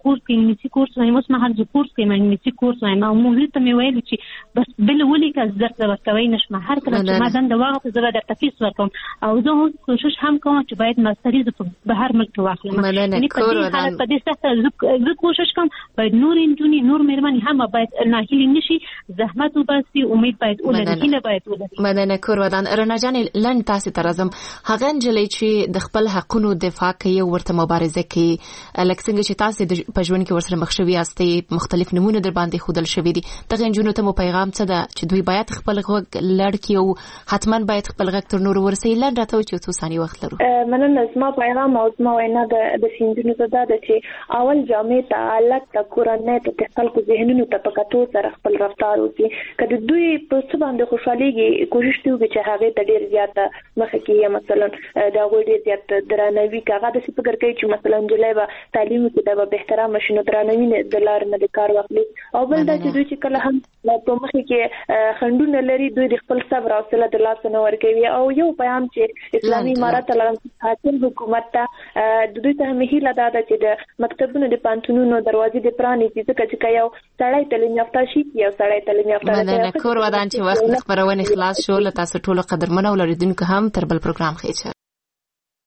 کورس کې انګلیسي کورس وایم، اوس مهال زه کورس کې انګلیسي کورس وایم او موږ ته مې ویل چې بس بل ولي که زه درته کوي نشم هر کله چې ما دنده واغته زه به درته فیس ورکوم او زه اوس کوشش هم کوم چې باید ماستري زه په بهر ملک واخلم. مننه کور ودان په دې سخته زه کوشش کوم باید نور انجونی نور مېرمنې هم باید ناهیلي نشي، زحمت وباسي، امید باید ولري، هیله باید ولري. مننه کور ودان. رڼا جان لن تاسو ته راځم، هغه نجلۍ چې د خپل حقونو دفاع کوي ورته مبارزه کوي، لکه څنګه چې تاسو د پژوند کې ورسره مخ شوي یاستئ، مختلف نمونه در باندې خودل شوي دي، دغه نجونو ته مو پیغام څه ده چې دوی باید خپل غوږ لړ کړي او حتما باید خپل غږ تر نور ورسوي؟ لنډ راته چې څو ثانیې وخت لرو. مننه. زما پیغام او زما وینا د سیندونو ته دا ده چې اول جامع ته الګ ته کورنۍ ته خلکو ذهنونو ته په کتو سره خپل رفتار وکړي. کله دوی په څه باندې خوشاليږي کوشش کوي چې هغه ته ډیر زیات مخه کې مثلا دا وړ ډیر زیات درنوي کاغه د فکر کوي چې مثلا جلای به تعلیم کې دا به احترام شنو درنوي نه د لار نه د کار واخلي. او بل دا چې دوی چې کله هم په مخه کې خندونه لري دوی د خپل صبر او حوصله د لاس نه ورکوي. او یو پیغام چې اسلامي امارات حاکم حکومت ته د دوی ته مهیله ده چې د مکتبونو د پانتونونو دروازې د پرانیزي ځکه چې یو سړی تعلیم یافته شي یو سړی تعلیم یافته نه نه کور ودان چې وخت خبرونه خلاص شو. له تاسو ټولو قدرمنو اوریدونکو هم تر بل پروګرام خېچه